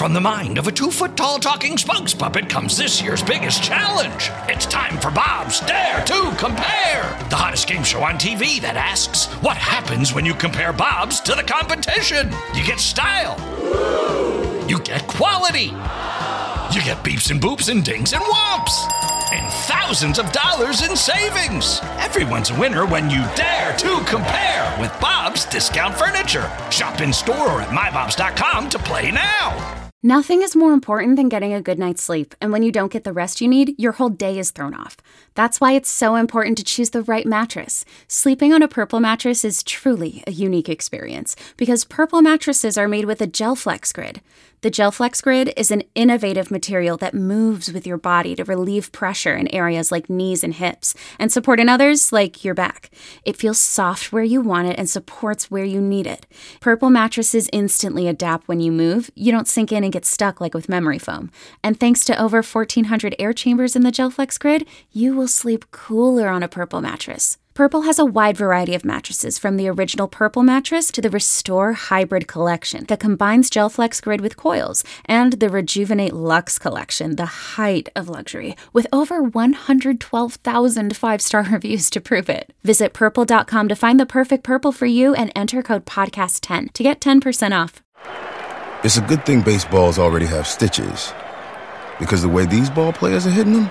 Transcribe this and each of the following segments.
from the mind of a 2-foot-tall talking spokes puppet comes this year's biggest challenge. It's time for Bob's Dare to Compare, the hottest game show on TV that asks, what happens when you compare Bob's to the competition? You get style. You get quality. You get beeps and boops and dings and whomps. And thousands of dollars in savings. Everyone's a winner when you dare to compare with Bob's Discount Furniture. Shop in store or at mybobs.com to play now. Nothing is more important than getting a good night's sleep, and when you don't get the rest you need, your whole day is thrown off. That's why it's so important to choose the right mattress. Sleeping on a Purple mattress is truly a unique experience, because Purple mattresses are made with a GelFlex Grid. The GelFlex Grid is an innovative material that moves with your body to relieve pressure in areas like knees and hips, and support in others like your back. It feels soft where you want it and supports where you need it. Purple mattresses instantly adapt when you move. You don't sink in and get stuck like with memory foam. And thanks to over 1,400 air chambers in the GelFlex Grid, you will sleep cooler on a Purple mattress. Purple has a wide variety of mattresses, from the original Purple mattress to the Restore Hybrid collection that combines GelFlex Grid with coils, and the Rejuvenate Luxe collection, the height of luxury, with over 112,000 5-star reviews to prove it. Visit Purple.com to find the perfect Purple for you and enter code PODCAST10 to get 10% off. It's a good thing baseballs already have stitches, because the way these ball players are hitting them,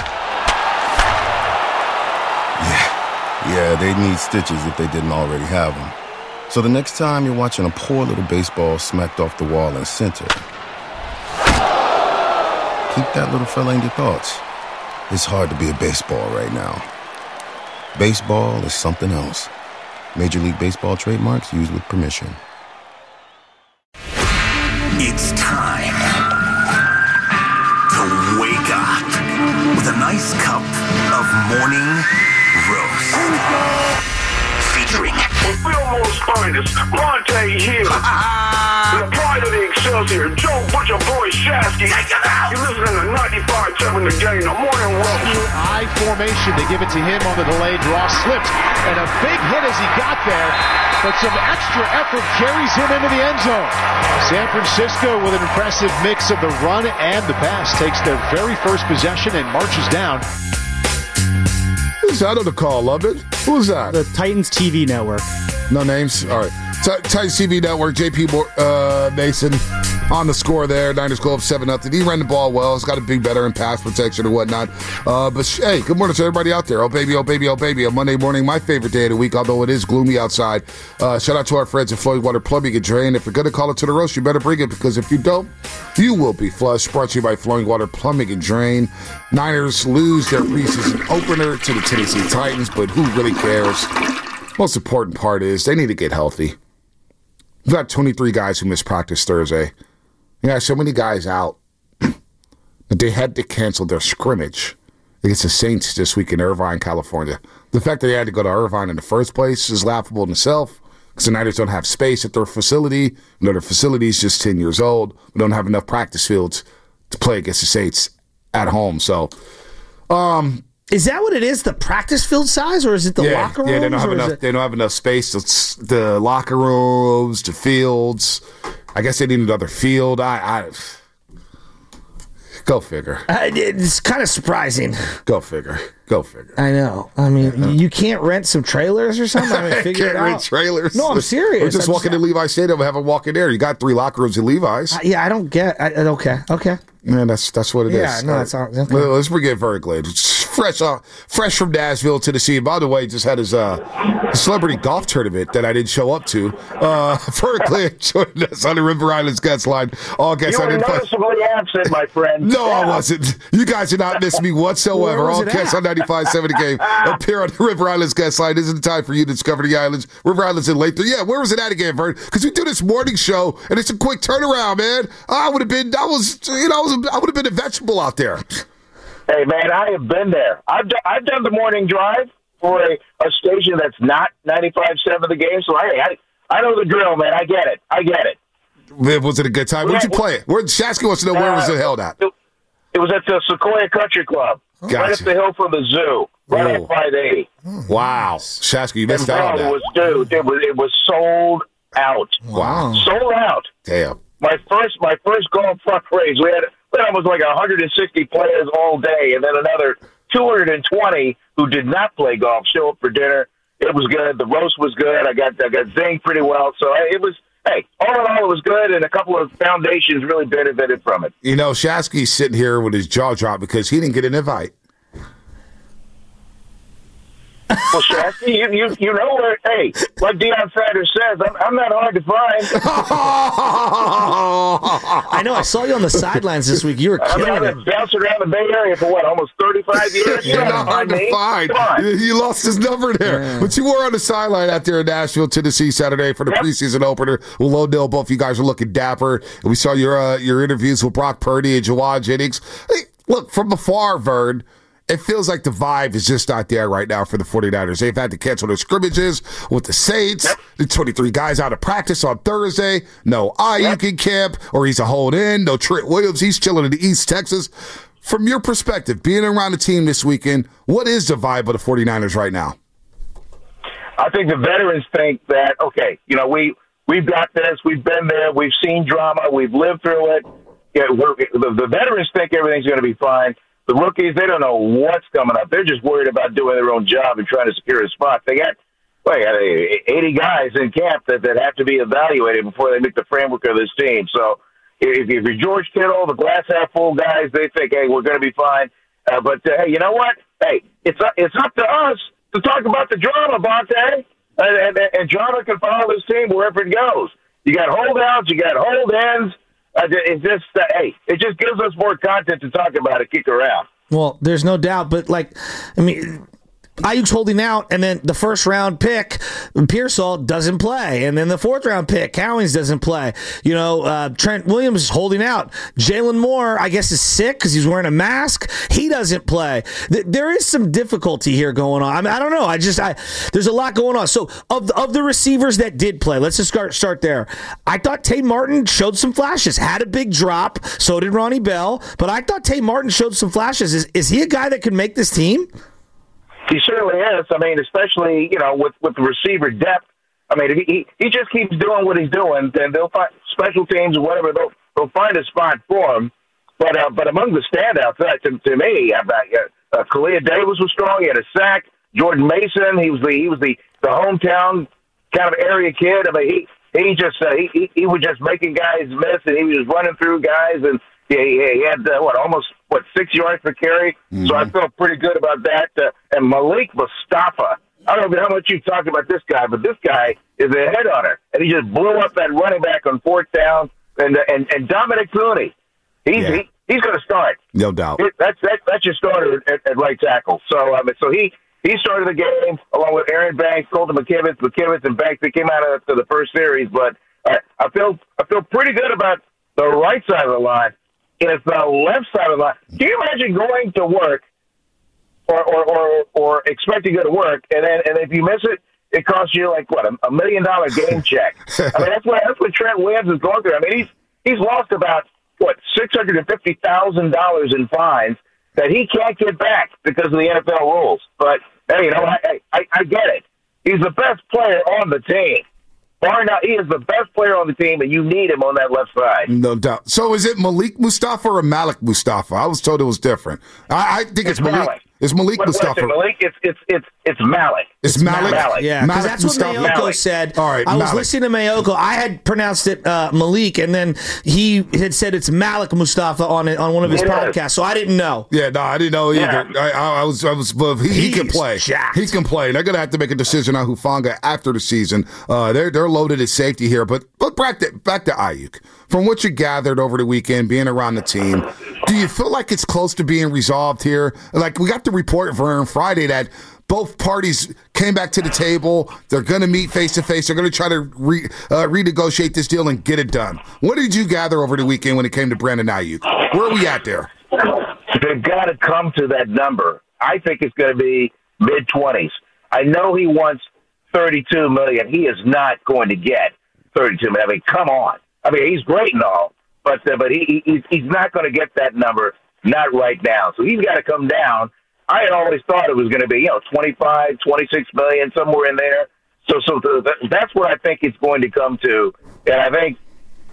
yeah, they need stitches if they didn't already have them. So the next time you're watching a poor little baseball smacked off the wall in center, keep that little fella in your thoughts. It's hard to be a baseball right now. Baseball is something else. Major League Baseball trademarks used with permission. It's time to wake up with a nice cup of morning roast. Featuring the Fillmore's finest, Monte Hill. The pride of the Excelsior, Joe Butcher Boy Shasky. You're listening to 95.7 The Game, the morning roast. I formation, they give it to him on the delayed draw, slipped, and a big hit as he got there, but some extra effort carries him into the end zone. San Francisco, with an impressive mix of the run and the pass, takes their very first possession and marches down. Who's that on the call, Lovett? Who's that? The Titans TV network. No names? All right. Titans TV network, JP Mason on the score there. Niners go up 7-0. He ran the ball well. He's got to be better in pass protection and whatnot. But hey, good morning to everybody out there. Oh, baby, oh, baby, oh, baby. A Monday morning, my favorite day of the week, although it is gloomy outside. Shout out to our friends at Flowing Water Plumbing and Drain. If you're going to call it to the roast, you better bring it, because if you don't, you will be flushed. Brought to you by Flowing Water Plumbing and Drain. Niners lose their preseason opener to the Tennessee Titans, but who really cares? Most important part is they need to get healthy. We've got 23 guys who missed practice Thursday. You got so many guys out that they had to cancel their scrimmage against the Saints this week in Irvine, California. The fact that they had to go to Irvine in the first place is laughable in itself, because the Niners don't have space at their facility. You know, their facility is just 10 years old. We don't have enough practice fields to play against the Saints at home. So, is that what it is? The practice field size, or is it the locker rooms? Yeah, they don't have enough space. It's the locker rooms, the fields. I guess they need another field. Go figure. It's kind of surprising. Go figure. I know. I mean, you can't rent some trailers or something? I mean, figure it out. Rent trailers. No, I'm serious. Or just walk into Levi's Stadium and have a walk in there. You got 3 locker rooms in Levi's. I don't get. Okay. Man, that's what it is. Yeah, no, that's all. Okay. Let's forget Verglade. Fresh from Nashville, Tennessee. And by the way, just had his celebrity golf tournament that I didn't show up to. Verglade joined us on the River Islands guest line. All guests you were noticeably absent, my friend. No, I wasn't. You guys did not miss me whatsoever. All guests on 95.7 The Game appear on the River Islands guest line. This is the time for you to discover the islands. River Islands in Lathrop. Yeah, where was it at again, Vern? Because we do this morning show, and it's a quick turnaround, man. I would have been a vegetable out there. Hey, man, I have been there. I've done the morning drive for a station that's not 95.7 The Game, so I know the drill, man. I get it. Was it a good time? Where'd you play it? Shasky wants to know where was it held at? It was at the Sequoia Country Club, right up the hill from the zoo, right at 580. Wow. Shasky, you missed out on that. It was sold out. Wow. Sold out. Damn. my first golf truck race, we had almost like 160 players all day, and then another 220 who did not play golf show up for dinner. It was good. The roast was good. I got zinged pretty well. So it was, hey, all in all, it was good, and a couple of foundations really benefited from it. You know, Shasky's sitting here with his jaw dropped because he didn't get an invite. Well, Shasky, you know where, hey, like Deion Sanders says, I'm not hard to find. I know. I saw you on the sidelines this week. You were killing it. I've bounced around the Bay Area for, almost 35 years? You're not hard to find. You lost his number there. Yeah. But you were on the sideline out there in Nashville, Tennessee, Saturday for the preseason opener. Well, low nil, both you guys are looking dapper. And we saw your interviews with Brock Purdy and Jawad Jennings. Hey, look, from afar, Vern, it feels like the vibe is just not there right now for the 49ers. They've had to cancel their scrimmages with the Saints. The 23 guys out of practice on Thursday. No Ayuk in camp, or he's a hold-in. No Trent Williams. He's chilling in the East Texas. From your perspective, being around the team this weekend, what is the vibe of the 49ers right now? I think the veterans think that, okay, we've got this. We've been there. We've seen drama. We've lived through it. Yeah, the veterans think everything's going to be fine. The rookies, they don't know what's coming up. They're just worried about doing their own job and trying to secure a spot. They got 80 guys in camp that have to be evaluated before they make the framework of this team. So if you're George Kittle, the glass half full guys, they think, hey, we're going to be fine. But hey, you know what? Hey, it's up to us to talk about the drama, Bonte. And drama can follow this team wherever it goes. You got holdouts, you got hold ends. It just gives us more content to talk about and kick around. Well, there's no doubt, but Ayuk's holding out, and then the first-round pick, Pearsall, doesn't play. And then the fourth-round pick, Cowens, doesn't play. Trent Williams is holding out. Jalen Moore, I guess, is sick because he's wearing a mask. He doesn't play. There is some difficulty here going on. I don't know. There's a lot going on. So, of the receivers that did play, let's just start there. I thought Tay Martin showed some flashes. Had a big drop. So did Ronnie Bell. But I thought Tay Martin showed some flashes. Is he a guy that could make this team? He certainly is. Especially, with the receiver depth. If he just keeps doing what he's doing, then they'll find special teams or whatever. They'll find a spot for him. But among the standouts, to me, Kalia Davis was strong. He had a sack. Jordan Mason, he was the hometown kind of area kid. He was just making guys miss, and he was just running through guys, and he had almost 6 yards per carry. Mm-hmm. So I felt pretty good about that. And Malik Mustafa, I don't know how much you talked about this guy, but this guy is a headhunter, and he just blew up that running back on fourth down. And Dominic Clooney, he's going to start, no doubt. That's your starter at right tackle. So he started the game along with Aaron Banks, Colton McKivitz, and Banks. They came out after the first series, but I feel pretty good about the right side of the line. It's the left side of the line. Can you imagine going to work or expect to go to work, and if you miss it, it costs you like $1 million game check? That's what Trent Williams is going through. He's lost about $650,000 in fines that he can't get back because of the NFL rules. But hey, I get it. He's the best player on the team. He is the best player on the team, and you need him on that left side. No doubt. So is it Malik Mustafa or Malik Mustafa? I was told it was different. I think it's Malik. It's Malik Mustafa. Malik, it's Malik. It's Malik? Yeah, because that's what Mayoko said. All right, I was listening to Mayoko. I had pronounced it Malik, and then he had said it's Malik Mustafa on one of his podcasts, so I didn't know. Yeah, no, I didn't know either. Yeah. He can play. Jacked. He can play. They're going to have to make a decision on Hufanga after the season. They're loaded at safety here, but back to Ayuk. From what you gathered over the weekend, being around the team, do you feel like it's close to being resolved here? Like, we got the report on Friday that both parties came back to the table. They're going to meet face-to-face. They're going to try to renegotiate this deal and get it done. What did you gather over the weekend when it came to Brandon Ayuk? Where are we at there? They've got to come to that number. I think it's going to be mid-20s. I know he wants $32 million. He is not going to get $32 million. Come on. He's great and all, but he's not going to get that number, not right now. So he's got to come down. I had always thought it was going to be, 25, 26 million, somewhere in there. So that's what I think it's going to come to. And I think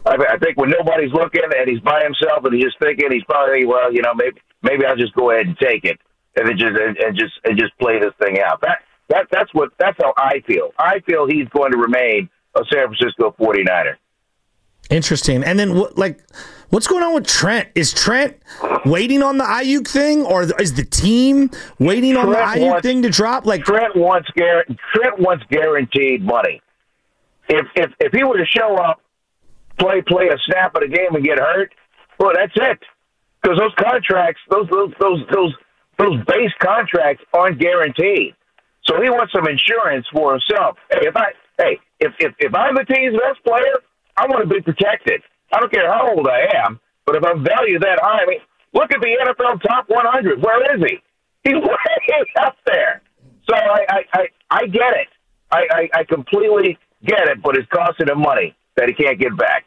I think when nobody's looking and he's by himself and he's just thinking, he's probably thinking, well, maybe I'll just go ahead and take it and then just play this thing out. That's how I feel. I feel he's going to remain a San Francisco 49er. Interesting. And then what's going on with Trent? Is Trent waiting on the Ayuk thing, or is the team waiting on the Ayuk thing to drop? Trent wants guaranteed money. If he were to show up, play a snap of the game and get hurt, well, that's it. Because those contracts, those base contracts aren't guaranteed. So he wants some insurance for himself. If I'm the team's best player, I want to be protected. I don't care how old I am, but if I'm valued that high, look at the NFL top 100. Where is he? He's way up there. So I get it. I completely get it, but it's costing him money that he can't get back.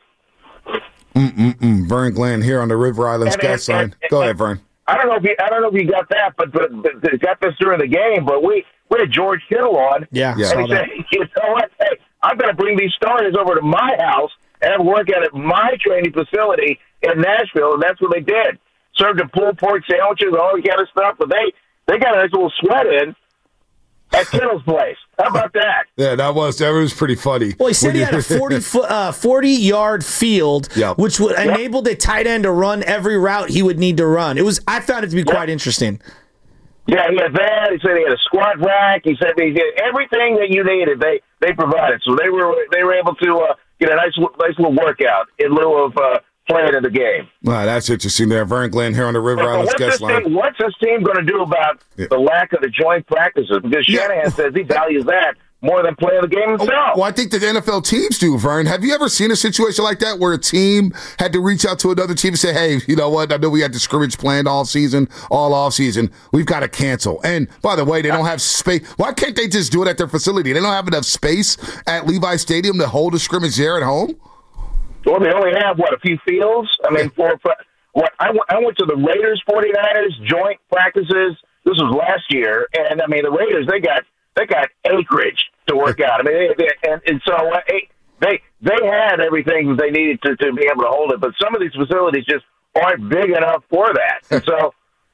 Vern Glenn here on the River Islands guest line. Go ahead, Vern. I don't know if you got that, but got this during the game. But we had George Kittle on. Yeah. And he said, you know what? Hey, I'm going to bring these starters over to my house and have work out at my training facility in Nashville, and that's what they did. Served them pulled pork sandwiches, all that kind of stuff, but they got a nice little sweat in at Kittle's place. How about that? Yeah, that was pretty funny. Well, he said he had a 40-yard field, which would enable the tight end to run every route he would need to run. I found it to be quite interesting. Yeah, he had that. He said he had a squat rack. He said he had everything that you needed. They provided, so they were able to get a nice little workout in lieu of playing in the game. Wow, that's interesting there. Vern Glenn here on the River Islands guest line. What's this team going to do about the lack of the joint practices? Because Shanahan says he values that more than playing the game himself. Well, I think that NFL teams do, Vern. Have you ever seen a situation like that where a team had to reach out to another team and say, hey, you know what? I know we had the scrimmage planned all off season. We've got to cancel. And by the way, they don't have space. Why can't they just do it at their facility? They don't have enough space at Levi Stadium to hold a scrimmage there at home? Well, they only have, a few fields? I mean, I went to the Raiders 49ers joint practices. This was last year. And, the Raiders, they got acreage to work out. So they had everything they needed to be able to hold it. But some of these facilities just aren't big enough for that. And so,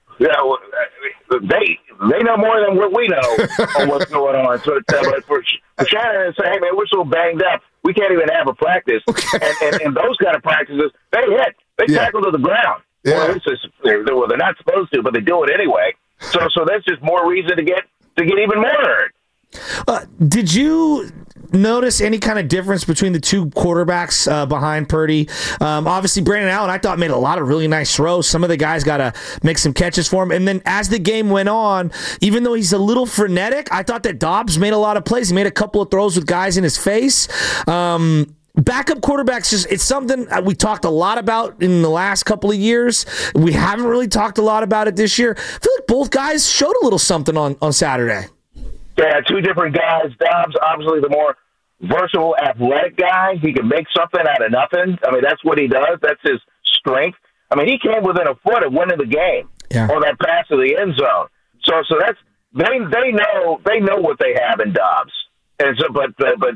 they know more than what we know on what's going on. So but for Shannon to say, hey, man, we're so banged up, we can't even have a practice. And those kind of practices, they tackle to the ground. Yeah. Well, they're not supposed to, but they do it anyway. So that's just more reason to get even more hurt. Did you notice any kind of difference between the two quarterbacks behind Purdy? Obviously, Brandon Allen, I thought, made a lot of really nice throws. Some of the guys got to make some catches for him. And then as the game went on, even though he's a little frenetic, I thought that Dobbs made a lot of plays. He made a couple of throws with guys in his face. Backup quarterbacks, it's something we talked a lot about in the last couple of years. We haven't really talked a lot about it this year. I feel like both guys showed a little something on Saturday. Yeah, two different guys. Dobbs, obviously the more versatile, athletic guy. He can make something out of nothing. That's what he does. That's his strength. He came within a foot of winning the game on that pass to the end zone. So that's they know what they have in Dobbs. And so, but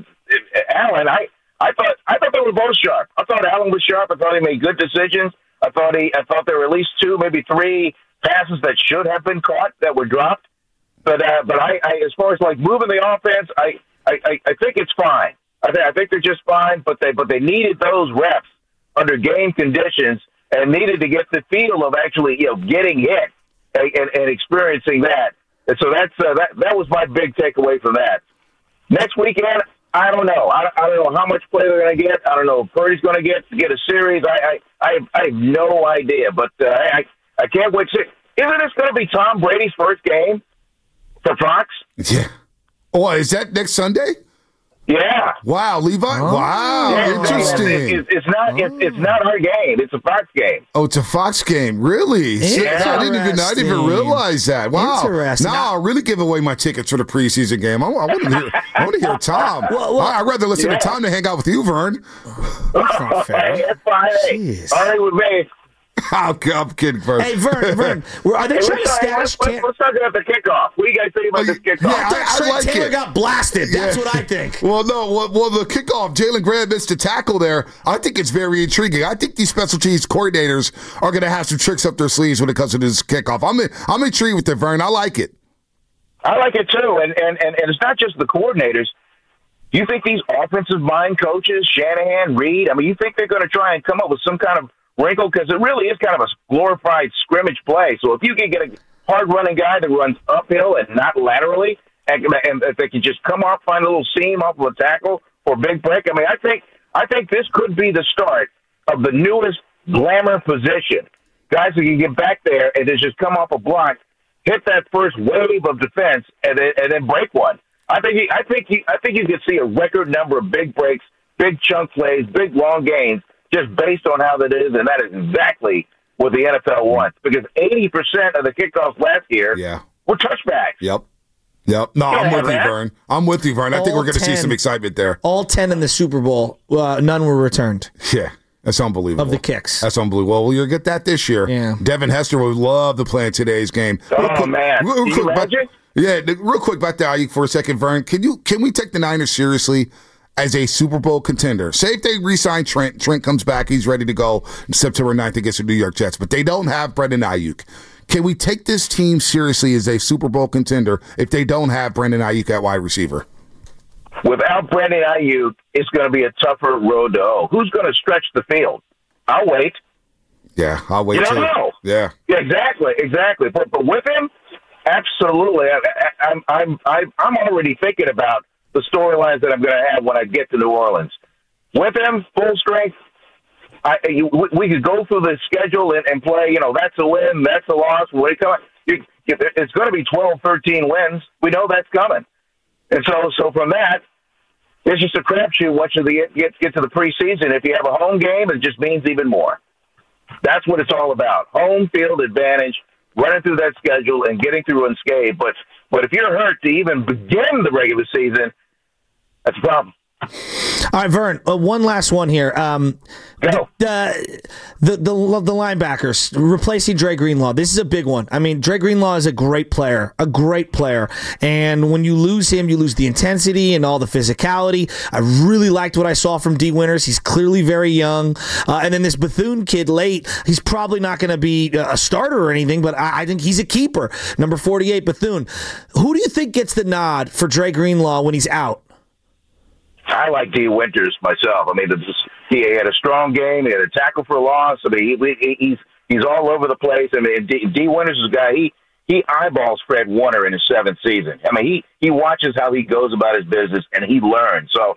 Allen, I thought they were both sharp. I thought Allen was sharp. I thought he made good decisions. I thought there were at least two, maybe three passes that should have been caught that were dropped. But I as far as moving the offense, I think it's fine. I think they're just fine. But they needed those reps under game conditions and needed to get the feel of actually getting hit and experiencing that. And so that was my big takeaway from that. Next weekend, I don't know. I don't know how much play they're going to get. I don't know if Purdy's going to get a series. I have no idea. But I can't wait to see. Isn't this going to be Tom Brady's first game for Fox? Yeah. Oh, is that next Sunday? Yeah. Wow, Levi. Oh. Wow, yeah, interesting. It's not our game. It's a Fox game. Oh, it's a Fox game. Really? Yeah. I didn't even realize that. Wow. Interesting. Now I'll really give away my tickets for the preseason game. I want to hear Tom. Well, I'd rather listen to Tom than hang out with you, Vern. That's not fair. That's fine. All right with me. I'm kidding, Vern. Hey, Vern, are they trying to stash? Let's talk about the kickoff. What do you guys think about this kickoff? Yeah, I like Taylor it. got blasted. That's what I think. Well, no. Well, the kickoff, Jalen Graham missed a tackle there. I think it's very intriguing. I think these special teams coordinators are going to have some tricks up their sleeves when it comes to this kickoff. I'm intrigued with it, Vern. I like it. I like it too, and it's not just the coordinators. Do you think these offensive mind coaches, Shanahan, Reed, you think they're going to try and come up with some kind of wrinkle? Because it really is kind of a glorified scrimmage play. So if you can get a hard-running guy that runs uphill and not laterally, and if they can just come off, find a little seam off of a tackle or big break, I think this could be the start of the newest glamour position. Guys who can get back there and just come off a block, hit that first wave of defense, and then break one. I think you could see a record number of big breaks, big chunk plays, big long gains, just based on how that is, and that is exactly what the NFL wants. Because 80% of the kickoffs last year were touchbacks. Yep. No, I'm with you, Vern. I think we're going to see some excitement there. All 10 in the Super Bowl, none were returned. Yeah. That's unbelievable. Of the kicks. That's unbelievable. Well, you'll get that this year. Yeah. Devin Hester would love to play in today's game. Man. Can you imagine? Real quick back to Ayuk for a second, Vern. Can we take the Niners seriously as a Super Bowl contender? Say if they re-sign Trent. Trent comes back. He's ready to go September 9th against the New York Jets. But they don't have Brandon Ayuk. Can we take this team seriously as a Super Bowl contender if they don't have Brandon Ayuk at wide receiver? Without Brandon Ayuk, it's going to be a tougher road to hoe. Who's going to stretch the field? I'll wait. Yeah, I'll wait. You don't know. Yeah, exactly. But with him, absolutely. I'm already thinking about the storylines that I'm going to have when I get to New Orleans. With him, full strength. We could go through the schedule and play. That's a win, that's a loss. It's going to be 12, 13 wins. We know that's coming. And so from that, it's just a crapshoot once you get to the preseason. If you have a home game, it just means even more. That's what it's all about. Home field advantage, running through that schedule and getting through unscathed. But if you're hurt to even begin the regular season, that's a problem. All right, Vern, one last one here. The linebackers replacing Dre Greenlaw. This is a big one. Dre Greenlaw is a great player. And when you lose him, you lose the intensity and all the physicality. I really liked what I saw from D. Winters. He's clearly very young. And then this Bethune kid late, he's probably not going to be a starter or anything, but I think he's a keeper. Number 48, Bethune. Who do you think gets the nod for Dre Greenlaw when he's out? I like D. Winters myself. He had a strong game. He had a tackle for a loss. He's all over the place. D. Winters is a guy. He eyeballs Fred Warner in his 7th season. He watches how he goes about his business and he learns. So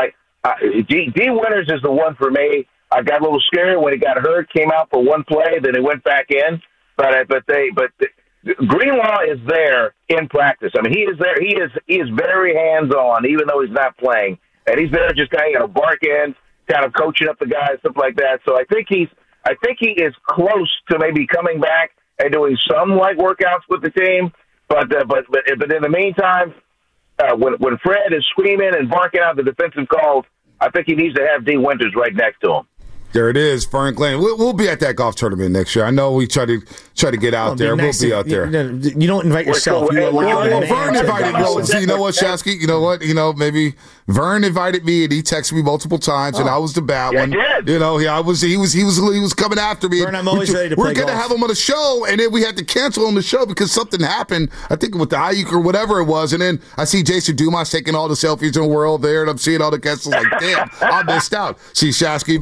D. Winters is the one for me. I got a little scared when he got hurt. Came out for one play, then he went back in. But Greenlaw is there in practice. He is there. He is very hands on, even though he's not playing. And he's there just kind of bark in, kind of coaching up the guys, stuff like that. So I think he is close to maybe coming back and doing some light workouts with the team. But in the meantime, when Fred is screaming and barking out the defensive calls, I think he needs to have D. Winters right next to him. There it is, Vern Glenn. We'll be at that golf tournament next year. I know we try to get out there. We'll be out there. You don't invite yourself. Vern invited me. You know what, Shasky? You know what? Maybe Vern invited me, and he texted me multiple times, and I was the bad one. Did. He was coming after me. Vern, I'm always ready to play golf. We're going to have him on the show, and then we had to cancel on the show because something happened. I think with the Ayuk or whatever it was, and then I see Jason Dumas taking all the selfies in the world there, and I'm seeing all the guests. Like, damn, I missed out. See, Shasky,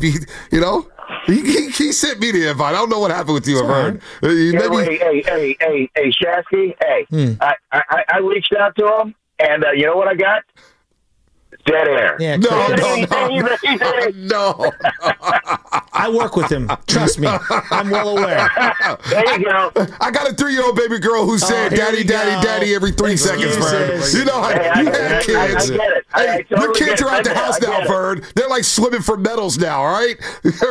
he sent me the invite. I don't know what happened with you, Vern. Hey, Shasky. Hey, I reached out to him, and you know what I got? Dead air. Yeah, no. I work with him. Trust me. I'm well aware. There you go. I got a 3-year-old baby girl who said daddy every 3 seconds, Vern. You know how you had kids. I get it. I totally your kids are at the house now, Vern. They're like swimming for medals now, all right?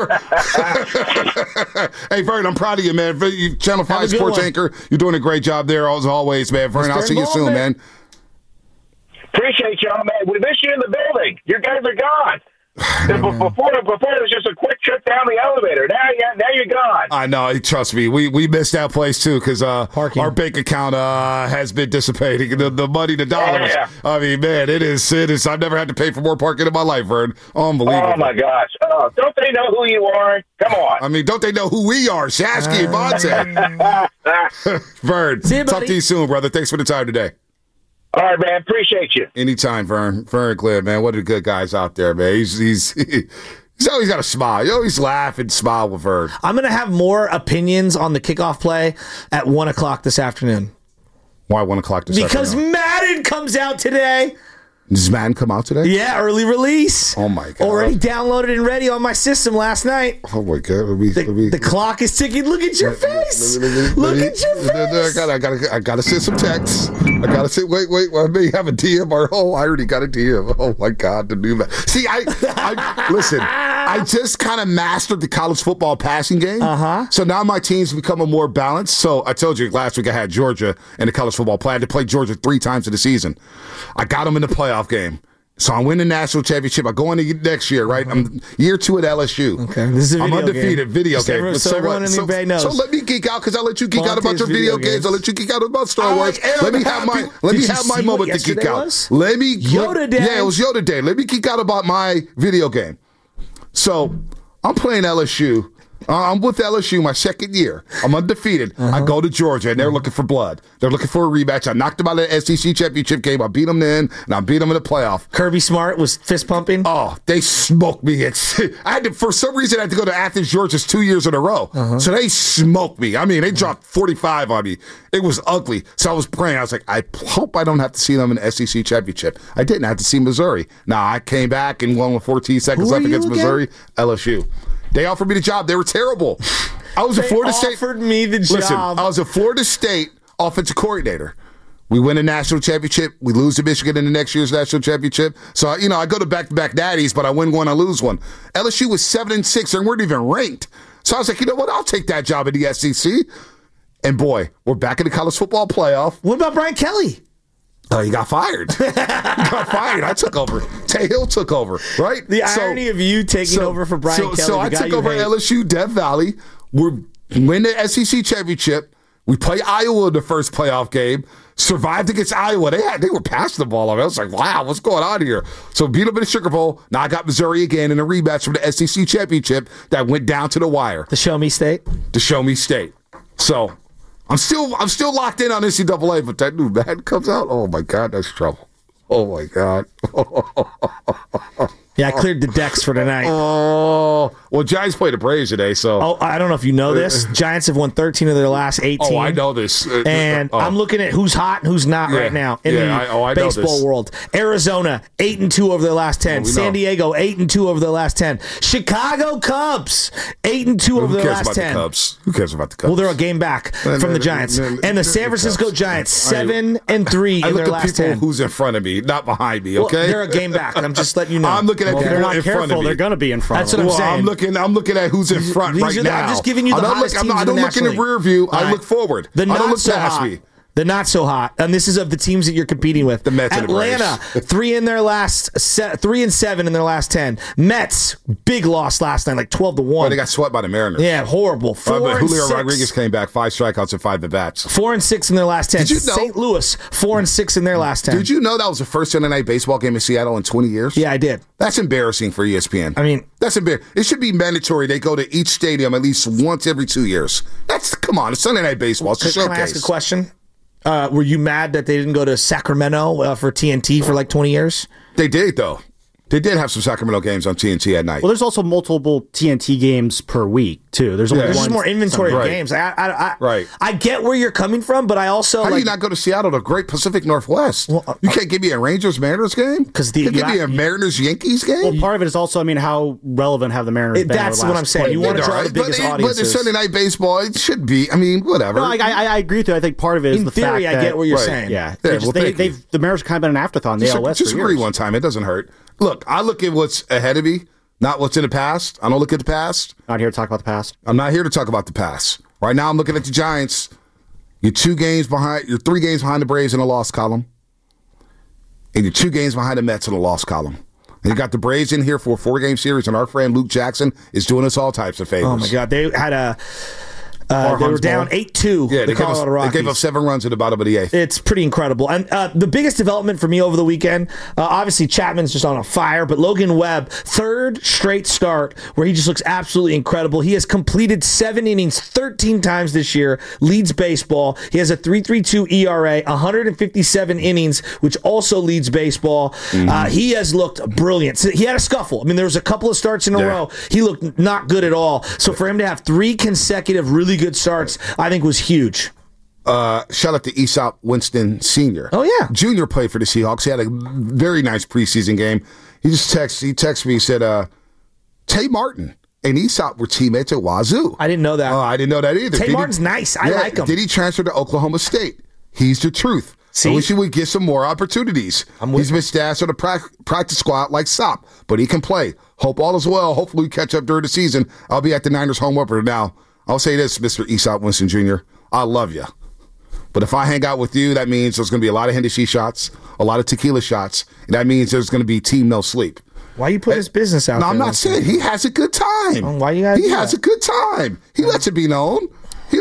Hey, Vern, I'm proud of you, man. Channel 5 sports anchor. You're doing a great job there, as always, man. Vern, I'll see you soon, man. Appreciate y'all, man. We miss you in the building. Your guys are gone. Before it was just a quick trip down the elevator. Now you're gone. I know. Trust me. We missed that place too because our bank account has been dissipating. The money, the dollars. Yeah. I mean, man, it is. I've never had to pay for more parking in my life, Vern. Unbelievable. Oh my gosh! Oh, don't they know who you are? Come on. I mean, don't they know who we are? Shasky and Vontae. Vern, talk to you soon, brother. Thanks for the time today. All right, man. Appreciate you. Anytime, Vern. Vern Clear, man. What are the good guys out there, man? He's always got a smile. You always laugh and smile with Vern. I'm going to have more opinions on the kickoff play at 1 o'clock this afternoon. Why 1 o'clock this Because afternoon? Madden comes out today. Does Madden come out today? Yeah, early release. Oh, my God. Already downloaded and ready on my system last night. Oh, my God. The clock is ticking. Look at your face. Look at your face. I gotta send some texts. I gotta say, wait. I may have a DM. I already got a DM. Oh my God, the new man. See, I listen. I just kind of mastered the college football passing game. So now my team's becoming more balanced. So I told you last week I had Georgia in the college football play. I had to play Georgia 3 times in the season. I got them in the playoff game. So I win the national championship. I go into next year, right? I'm year 2 at LSU. Okay, this is a video I'm undefeated. game. Video game. Everyone in the Bay knows. So let me geek out because I let you geek out about your video games. I let you geek out about Star Wars. Let me have my moment to geek out. Yoda Day. Yeah, it was Yoda Day. Let me geek out about my video game. So I'm playing LSU. I'm with LSU my second year. I'm undefeated. I go to Georgia, and they're looking for blood. They're looking for a rematch. I knocked them out of the SEC championship game. I beat them then, and I beat them in the playoff. Kirby Smart was fist pumping. Oh, they smoked me. For some reason, I had to go to Athens, Georgia 2 years in a row. So they smoked me. I mean, they dropped 45 on me. It was ugly. So I was praying. I was like, I hope I don't have to see them in the SEC championship. I didn't have to see Missouri. Now, I came back and won with 14 seconds left against Missouri. LSU. They offered me the job. They were terrible. I was a Florida State. Offered me the job. Listen, I was a Florida State offensive coordinator. We win a national championship. We lose to Michigan in the next year's national championship. So, I go to back-to-back daddies, but I win one, I lose one. LSU was 7-6 and weren't even ranked. So I was like, you know what? I'll take that job at the SEC. And boy, we're back in the college football playoff. What about Brian Kelly? Oh, he got fired. I took over. Tay Hill took over, right? The irony of you taking over for Brian Kelly. So I took over LSU, Death Valley. We win the SEC championship. We play Iowa in the first playoff game. Survived against Iowa. They were passing the ball. I was like, wow, what's going on here? So beat them in the Sugar Bowl. Now I got Missouri again in a rematch from the SEC championship that went down to the wire. The Show Me State. So I'm still locked in on NCAA, but that new Madden comes out. Oh my God, that's trouble. Oh my God. Yeah, I cleared the decks for tonight. Oh, well, Giants play the Braves today, so. Oh, I don't know if you know this. Giants have won 13 of their last 18. Oh, I know this. And I'm looking at who's hot and who's not right now in the baseball world. Arizona, 8-2 over their last 10. San Diego, 8-2 over their last 10. Chicago Cubs, 8-2 over their last 10. Who cares about the Cubs? Well, they're a game back from the Giants. And the San Francisco Giants, 7-3 in their last 10. I look at people who's in front of me, not behind me, okay? Well, they're a game back, and I'm just letting you know. I'm looking at people they're not in front of careful. me. They're going to be in front. That's what I'm saying. I'm looking at who's in front right now. I'm just giving you the hottest teams in the I don't look in the rear view. I look forward. I don't look past me. The not so hot, and this is of the teams that you're competing with. The Mets, Atlanta, 3-7 in their last 10. Mets, big loss last night, like 12-1. Well, they got swept by the Mariners. Yeah, horrible. But Julio Rodriguez came back, 5 strikeouts and 5 at-bats. 4-6 in their last 10. Did you know, St. Louis, 4-6 in their last 10. Did you know that was the first Sunday night baseball game in Seattle in 20 years? Yeah, I did. That's embarrassing for ESPN. I mean, that's embarrassing. It should be mandatory. They go to each stadium at least once every 2 years. Come on, it's Sunday night baseball. It's a showcase. Can I ask a question? Were you mad that they didn't go to Sacramento for TNT for like 20 years? They did, though. They did have some Sacramento games on TNT at night. Well, there's also multiple TNT games per week, too. There's just more inventory of games. I get where you're coming from, but I also... How do you not go to Seattle, the great Pacific Northwest? Well, you can't give me a Rangers-Mariners game? You give me a Mariners-Yankees game? Well, part of it is also, how relevant have the Mariners been? That's what I'm saying. You want to draw the biggest audiences. But the Sunday night baseball, it should be, whatever. No, I agree with you. I think part of it is the fact that... I get what you're saying. Yeah. The Mariners kind of been an afterthought in the AL West for years. Just agree one time. It doesn't hurt. Look, I look at what's ahead of me, not what's in the past. I don't look at the past. Not here to talk about the past. I'm not here to talk about the past. Right now, I'm looking at the Giants. You're 3 games behind the Braves in the loss column, and you're 2 games behind the Mets in the loss column. And you got the Braves in here for a 4-game series, and our friend Luke Jackson is doing us all types of favors. Oh, my God. They had they were down 8-2. Yeah, the Colorado Rockies. They gave up 7 runs at the bottom of the 8th. It's pretty incredible. And the biggest development for me over the weekend, obviously Chapman's just on a fire, but Logan Webb, 3rd straight start where he just looks absolutely incredible. He has completed 7 innings 13 times this year, leads baseball. He has a 3.32 ERA, 157 innings, which also leads baseball. He has looked brilliant. So he had a scuffle. I mean, there was a couple of starts in a row. He looked not good at all. So for him to have 3 consecutive really good starts, I think was huge. Shout out to Aesop Winston Sr. Oh, yeah. Junior played for the Seahawks. He had a very nice preseason game. He texted me, he said, Tay Martin and Aesop were teammates at Wazoo. I didn't know that. I didn't know that either. Tay Martin's nice. I like him. Did he transfer to Oklahoma State? He's the truth. See? I wish he would get some more opportunities. He's been stashed on the practice squad like Sop, but he can play. Hope all is well. Hopefully we catch up during the season. I'll be at the Niners home opener now. I'll say this, Mr. Aesop Winston Jr., I love you. But if I hang out with you, that means there's going to be a lot of Hennessy shots, a lot of tequila shots, and that means there's going to be team no sleep. Why you put his business out there? No, I'm not saying. He has a good time. Why you gotta He has a good time. He lets it be known.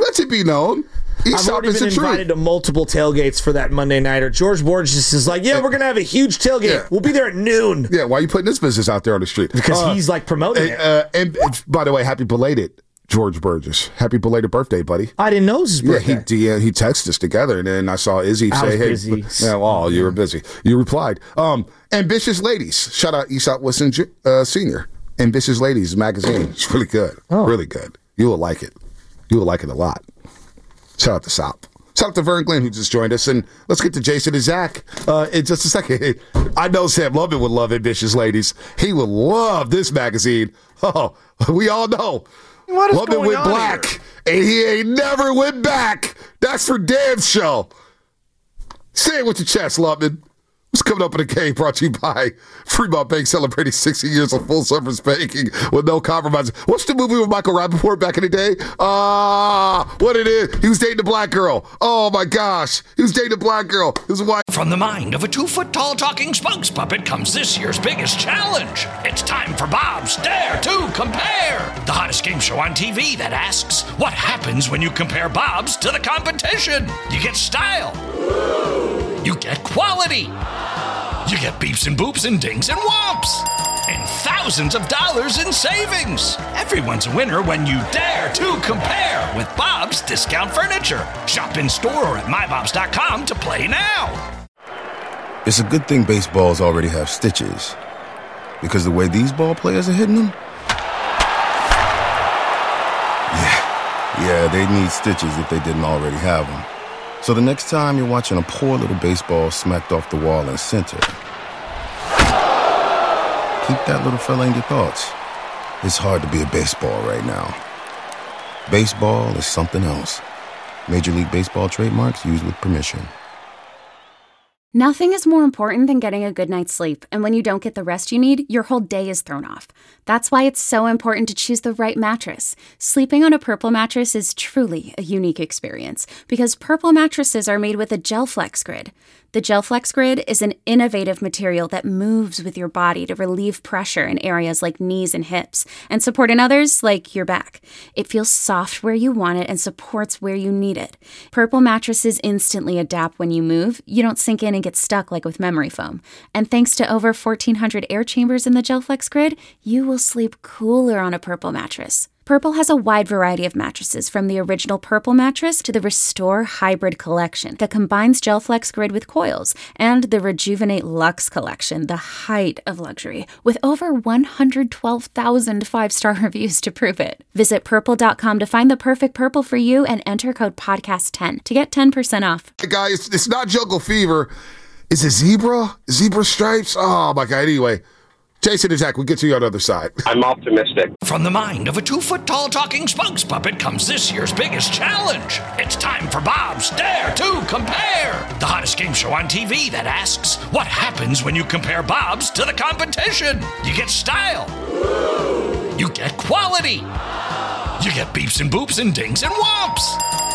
I've already been invited to multiple tailgates for that Monday nighter. George Borges is like, we're going to have a huge tailgate. Yeah. We'll be there at noon. Yeah, why are you putting this business out there on the street? Because he's like promoting it. And by the way, happy belated, George Burgess. Happy belated birthday, buddy. I didn't know it was his birthday. Yeah, he texted us together, and then I saw Izzy say, hey. Busy. You were busy. You replied. Ambitious Ladies. Shout out Aesop Wilson Sr. Ambitious Ladies magazine. It's really good. Really good. You will like it. You will like it a lot. Shout out to Sop. Shout out to Vern Glenn, who just joined us. And let's get to Jason and Zach in just a second. I know Sam Lovin would love Ambitious Ladies. He would love this magazine. Oh, we all know. Lovin went black, and he ain't never went back. That's for damn show. Say it with your chest, Lovin. What's coming up in the game brought to you by Fremont Bank, celebrating 60 years of full-service banking with no compromise. What's the movie with Michael Rappaport back in the day? What it is? He was dating a black girl. Oh, my gosh. He was dating a black girl. His wife. From the mind of a 2-foot-tall talking spokes puppet comes this year's biggest challenge. It's time for Bob's Dare to Compare, the hottest game show on TV that asks, what happens when you compare Bob's to the competition? You get style. You get quality. You get beeps and boops and dings and whomps. And thousands of dollars in savings. Everyone's a winner when you dare to compare with Bob's Discount Furniture. Shop in store or at mybobs.com to play now. It's a good thing baseballs already have stitches. Because the way these ball players are hitting them? Yeah, they need stitches if they didn't already have them. So the next time you're watching a poor little baseball smacked off the wall in center, keep that little fella in your thoughts. It's hard to be a baseball right now. Baseball is something else. Major League Baseball trademarks used with permission. Nothing is more important than getting a good night's sleep, and when you don't get the rest you need, your whole day is thrown off. That's why it's so important to choose the right mattress. Sleeping on a Purple mattress is truly a unique experience, because Purple mattresses are made with a GelFlex Grid. The GelFlex Grid is an innovative material that moves with your body to relieve pressure in areas like knees and hips, and support in others like your back. It feels soft where you want it and supports where you need it. Purple mattresses instantly adapt when you move. You don't sink in and get stuck like with memory foam. And thanks to over 1,400 air chambers in the GelFlex Grid, you will sleep cooler on a Purple mattress. Purple has a wide variety of mattresses, from the original Purple mattress to the Restore Hybrid collection that combines GelFlex Grid with coils, and the Rejuvenate Luxe collection, the height of luxury, with over 112,000 5-star reviews to prove it. Visit purple.com to find the perfect Purple for you and enter code podcast10 to get 10% off. Hey guys, it's not jungle fever. It's a zebra? Zebra stripes? Oh my God. Anyway, Jason and Zach, we'll get to you on the other side. I'm optimistic. From the mind of a 2-foot-tall talking spokes puppet comes this year's biggest challenge. It's time for Bob's Dare to Compare, the hottest game show on TV that asks, what happens when you compare Bob's to the competition? You get style. You get quality. You get beeps and boops and dings and whomps.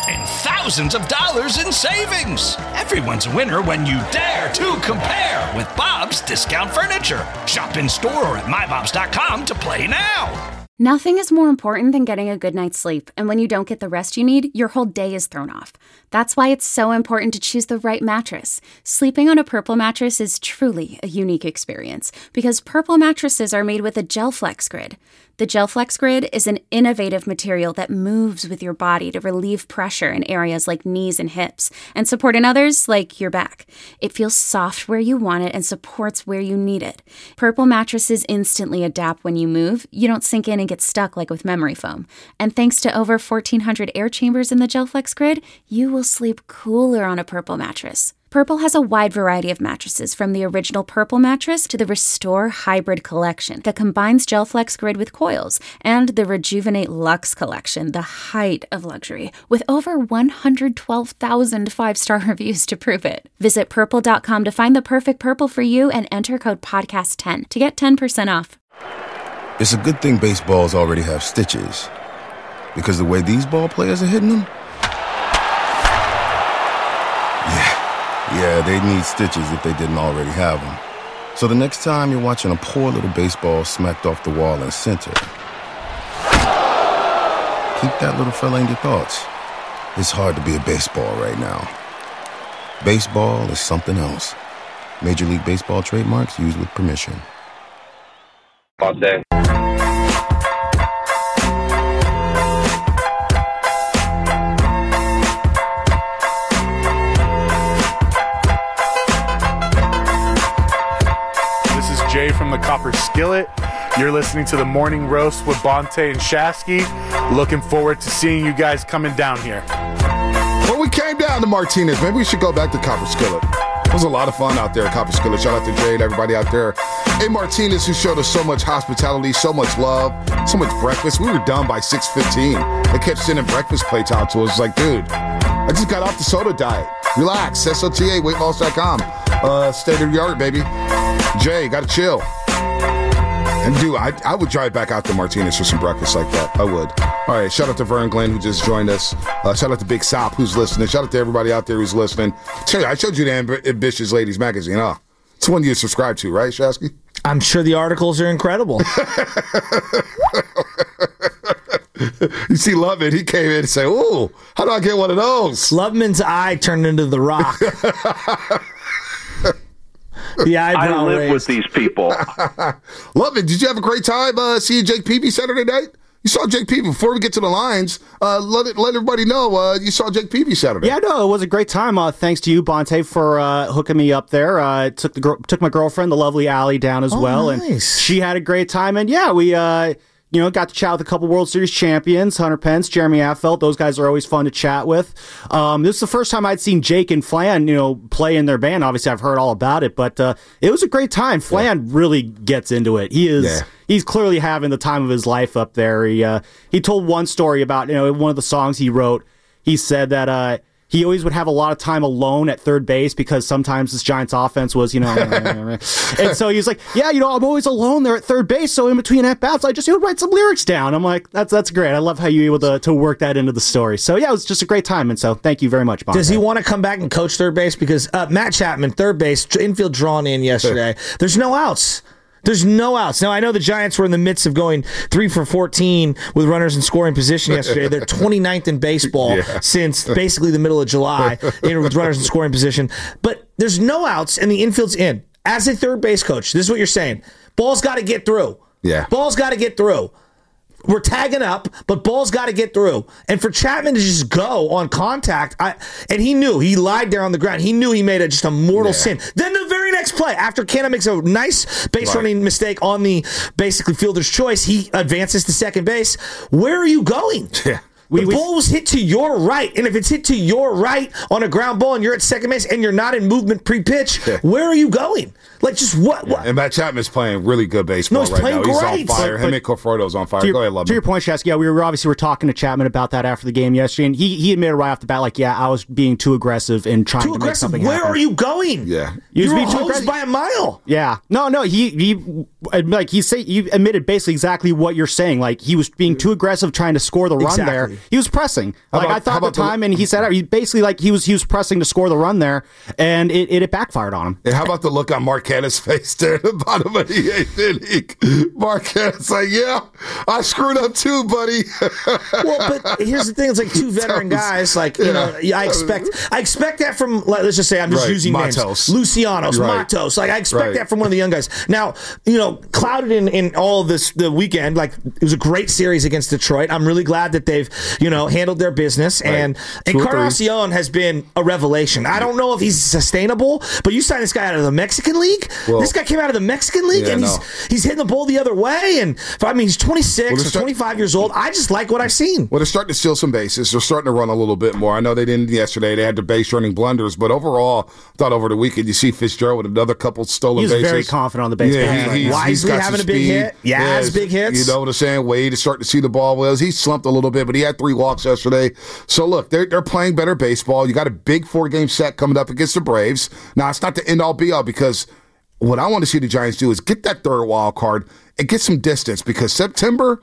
and thousands of dollars in savings. Everyone's a winner when you dare to compare with Bob's Discount Furniture. Shop in store or at mybobs.com to play now. Nothing is more important than getting a good night's sleep, and when you don't get the rest you need, your whole day is thrown off. That's why it's so important to choose the right mattress. Sleeping on a Purple mattress is truly a unique experience because Purple mattresses are made with a GelFlex Grid. The GelFlex Grid is an innovative material that moves with your body to relieve pressure in areas like knees and hips and support in others like your back. It feels soft where you want it and supports where you need it. Purple mattresses instantly adapt when you move. You don't sink in and get stuck like with memory foam. And thanks to over 1,400 air chambers in the GelFlex Grid, you will sleep cooler on a Purple mattress. Purple has a wide variety of mattresses, from the original Purple mattress to the Restore Hybrid collection that combines GelFlex Grid with coils, and the Rejuvenate Luxe collection, the height of luxury, with over 112,000 five-star reviews to prove it. Visit Purple.com to find the perfect Purple for you and enter code PODCAST10 to get 10% off. It's a good thing baseballs already have stitches, because the way these ball players are hitting them, yeah, they'd need stitches if they didn't already have them. So the next time you're watching a poor little baseball smacked off the wall in center, keep that little fella in your thoughts. It's hard to be a baseball right now. Baseball is something else. Major League Baseball trademarks used with permission. All day. Jay from the Copper Skillet. You're listening to the Morning Roast with Bonte and Shasky. Looking forward to seeing you guys coming down here. Well, we came down to Martinez. Maybe we should go back to Copper Skillet. It was a lot of fun out there at Copper Skillet. Shout out to Jay and everybody out there. Hey, Martinez, who showed us so much hospitality, so much love, so much breakfast. We were done by 6:15. They kept sending breakfast plates out to us. It's like, dude, I just got off the soda diet. Relax. SOTA, weightloss.com. State of the art, baby. Jay, gotta chill. And dude, I would drive back out to Martinez for some breakfast like that. I would. All right, shout out to Vern Glenn, who just joined us. Shout out to Big Sop, who's listening. Shout out to everybody out there who's listening. Tell you, I showed you the Ambitious Ladies magazine. Oh, it's one you subscribe to, right, Shasky? I'm sure the articles are incredible. You see Loveman, he came in and said, ooh, how do I get one of those? Loveman's eye turned into The Rock. I live with these people. Loveman, did you have a great time seeing Jake Peavy Saturday night? You saw Jake Peavy. Before we get to the lines, let everybody know you saw Jake Peavy Saturday. Yeah, no, it was a great time. Thanks to you, Bonte, for hooking me up there. Took my girlfriend, the lovely Allie, down as well, nice. And she had a great time. And yeah, we got to chat with a couple World Series champions, Hunter Pence, Jeremy Affeldt. Those guys are always fun to chat with. This is the first time I'd seen Jake and Flan, play in their band. Obviously, I've heard all about it, but it was a great time. Flan really gets into it. He's clearly having the time of his life up there. He told one story about, one of the songs he wrote. He said that he always would have a lot of time alone at third base because sometimes this Giants offense was, and so he's like, I'm always alone there at third base. So in between at bats, he would write some lyrics down. I'm like, that's great. I love how you were able to work that into the story. So yeah, it was just a great time. And so thank you very much, Bonte. Does he want to come back and coach third base? Because Matt Chapman, third base, infield drawn in yesterday. There's no outs. There's no outs. Now, I know the Giants were in the midst of going 3 for 14 with runners in scoring position yesterday. They're 29th in baseball since basically the middle of July with runners in scoring position. But there's no outs, and the infield's in. As a third base coach, this is what you're saying. Ball's got to get through. Yeah. Ball's got to get through. We're tagging up, but ball's got to get through. And for Chapman to just go on contact, and he knew. He lied there on the ground. He knew he made just a mortal sin. Then the very next play, after Canha makes a nice base running mistake on the basically fielder's choice, he advances to second base. Where are you going? Yeah. The ball was hit to your right, and if it's hit to your right on a ground ball and you're at second base and you're not in movement pre-pitch, where are you going? Like, just what? And Matt Chapman's playing really good baseball right now. He's on fire. Him and Conforto's on fire. Go ahead, love to your point, Shasky, we were talking to Chapman about that after the game yesterday, and he admitted right off the bat, I was being too aggressive in trying to make something happen. Where are you going? Yeah. You were hosed by a mile. Yeah. No, he like you admitted basically exactly what you're saying. Like he was being too aggressive trying to score the run there. He was pressing. Like I thought at the time, and he said he basically like he was pressing to score the run there, and it backfired on him. And how about the look on Marquette's face there at the bottom of the 8th inning? Marquette's like, yeah, I screwed up too, buddy. Well, but here's the thing: it's like two veteran guys. Like I expect that from. Let's just say I'm just using Matos. names: Lucianos, Matos. Like I expect that from one of the young guys. Now, clouded in all of this the weekend. Like it was a great series against Detroit. I'm really glad that they've handled their business. And Encarnacion has been a revelation. I don't know if he's sustainable, but you signed this guy out of the Mexican League. Well, this guy came out of the Mexican League, and he's hitting the ball the other way. And he's 26 or 25 years old. I just like what I've seen. Well, they're starting to steal some bases. They're starting to run a little bit more. I know they didn't yesterday. They had their base running blunders, but overall, I thought over the weekend you see Fitzgerald with another couple stolen bases. He's very confident on the base. Wisely having a big hit. Yeah, his big hits. You know what I'm saying? Wade is starting to see the ball well. He slumped a little bit, but he had 3 walks yesterday. So look, they're playing better baseball. You got a big 4-game set coming up against the Braves. Now it's not the end all be all, because what I want to see the Giants do is get that third wild card and get some distance, because September.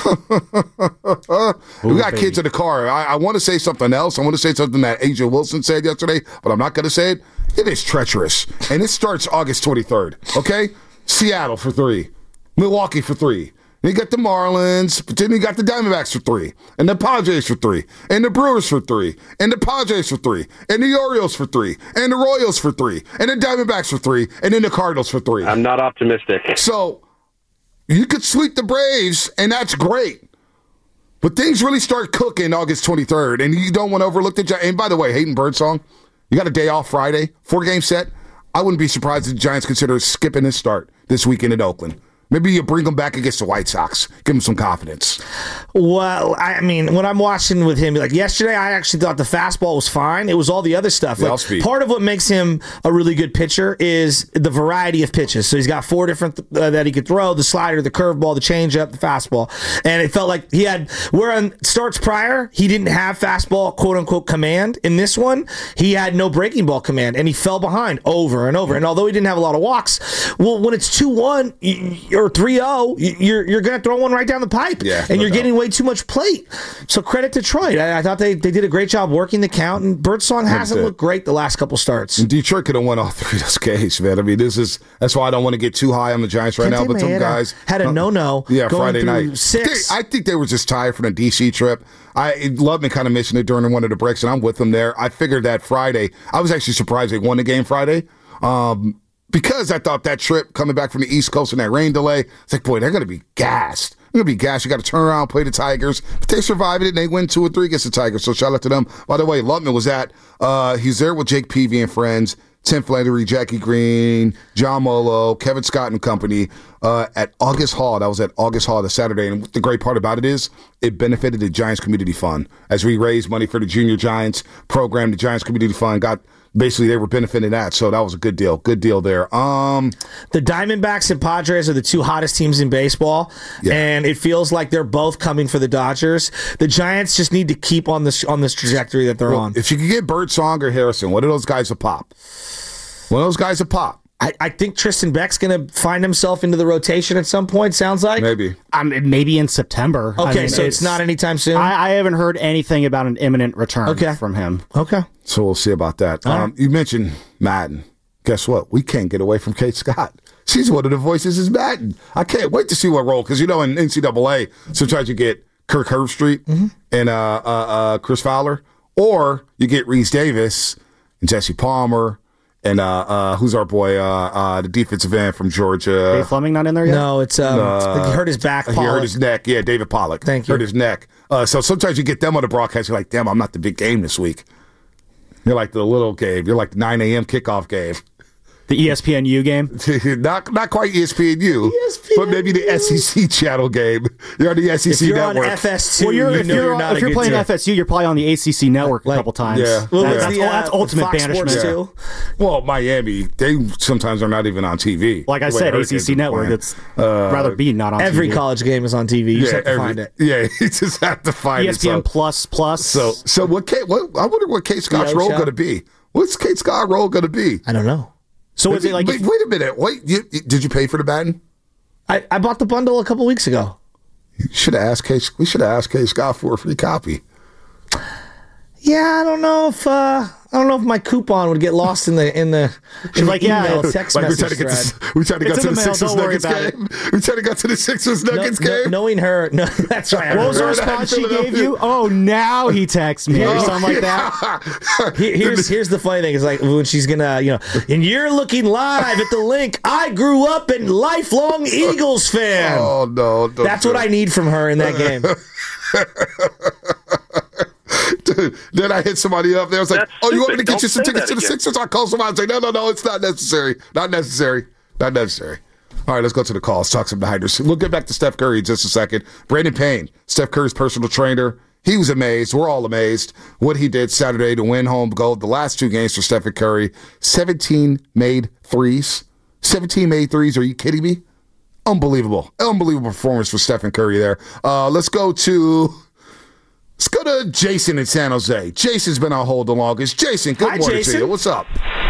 We got kids in the car. I want to say something else. I want to say something that Asia Wilson said yesterday, but I'm not going to say it. It is treacherous, and it starts August 23rd. Okay, Seattle for 3, Milwaukee for 3. Then you got the Marlins, but then you got the Diamondbacks for 3, and the Padres for 3, and the Brewers for 3, and the Padres for 3, and the Orioles for 3, and the Royals for 3, and the Diamondbacks for 3, and then the Cardinals for 3. I'm not optimistic. So you could sweep the Braves, and that's great. But things really start cooking August 23rd, and you don't want to overlook the Giants. And by the way, Hayden Birdsong, you got a day off Friday, 4-game set. I wouldn't be surprised if the Giants consider skipping his start this weekend in Oakland. Maybe you bring him back against the White Sox. Give him some confidence. Well, I mean, when I'm watching with him, like yesterday, I actually thought the fastball was fine. It was all the other stuff. Like, part of what makes him a really good pitcher is the variety of pitches. So he's got 4 different that he could throw: the slider, the curveball, the changeup, the fastball. And it felt like he had, where on starts prior, he didn't have fastball, quote unquote, command. In this one, he had no breaking ball command, and he fell behind over and over. And although he didn't have a lot of walks, well, when it's 2-1, or 3-0, you're going to throw one right down the pipe, and you're getting way too much plate. So credit to Detroit. I thought they did a great job working the count, and Birdsong hasn't looked great the last couple starts. And Detroit could have won all 3 of those games, man. I mean, that's why I don't want to get too high on the Giants right now. But some guys had a no-no. Yeah, going Friday night. 6. I think they were just tired from the D.C. trip. I love me kind of missing it during one of the breaks, and I'm with them there. I figured that Friday. I was actually surprised they won the game Friday. Because I thought that trip coming back from the East Coast and that rain delay, it's like, boy, they're going to be gassed. They're going to be gassed. You got to turn around, play the Tigers. But they survived it, and they win 2 or 3 against the Tigers. So shout out to them. By the way, Lutman was he's there with Jake Peavy and friends, Tim Flannery, Jackie Green, John Molo, Kevin Scott and company at August Hall. That was at August Hall this Saturday. And the great part about it is it benefited the Giants Community Fund. As we raised money for the Junior Giants program, the Giants Community Fund basically, they were benefiting that, so that was a good deal. Good deal there. The Diamondbacks and Padres are the 2 hottest teams in baseball, and it feels like they're both coming for the Dodgers. The Giants just need to keep on this trajectory that they're on. If you could get Birdsong or Harrison, one of those guys a pop. I think Tristan Beck's going to find himself into the rotation at some point, sounds like. Maybe. Maybe in September. Okay, so it's not anytime soon? I haven't heard anything about an imminent return from him. Okay. So we'll see about that. You mentioned Madden. Guess what? We can't get away from Kate Scott. She's one of the voices is Madden. I can't wait to see what role, because in NCAA, sometimes you get Kirk Herbstreit and Chris Fowler, or you get Reese Davis and Jesse Palmer. And who's our boy, the defensive end from Georgia? Dave Fleming not in there yet? No, it's he hurt his back. He hurt his neck. Yeah, David Pollock. Thank you. Hurt his neck. So sometimes you get them on the broadcast. You're like, damn, I'm not the big game this week. You're like the little game. You're like the 9 a.m. kickoff game. The ESPNU game? not quite ESPNU, but maybe the SEC channel game. You're on the SEC if you're network. On FS2, if you're playing FSU, you're probably on the ACC network a couple times. Yeah. Well, that's ultimate Fox banishment. Too. Well, Miami, they sometimes are not even on TV. Like I said, ACC network. It's rather be not on TV. Every college game is on TV. You just have to find it. Yeah, you just have to find it. ESPN Plus. So I wonder what Kate Scott's role going to be. What's Kate Scott's role going to be? I don't know. So is it like... Wait a minute. Did you pay for the Madden? I bought the bundle a couple weeks ago. We should have asked Kay Scott for a free copy. Yeah, I don't know if my coupon would get lost in the email text message thread. We tried to get to the Sixers Nuggets game. We tried to get to the Sixers Nuggets game. Knowing her, no, that's right. What was the response she gave you? Oh, now he texts me or something like that. Here's the funny thing is like when she's gonna, and you're looking live at the link. I grew up a lifelong Eagles fan. Oh no, that's what I need from her in that game. Dude, then I hit somebody up there. I was like, you want me to get you some tickets to the Sixers? I call somebody and say, no, it's not necessary. Not necessary. All right, let's go to the calls. Talk some Niners. We'll get back to Steph Curry in just a second. Brandon Payne, Steph Curry's personal trainer. He was amazed. We're all amazed what he did Saturday to win home gold. The last 2 games for Stephen Curry, 17 made threes. 17 made threes. Are you kidding me? Unbelievable performance for Stephen Curry there. Let's go to Jason in San Jose. Jason's been on hold the longest. Jason, good morning to you. What's up?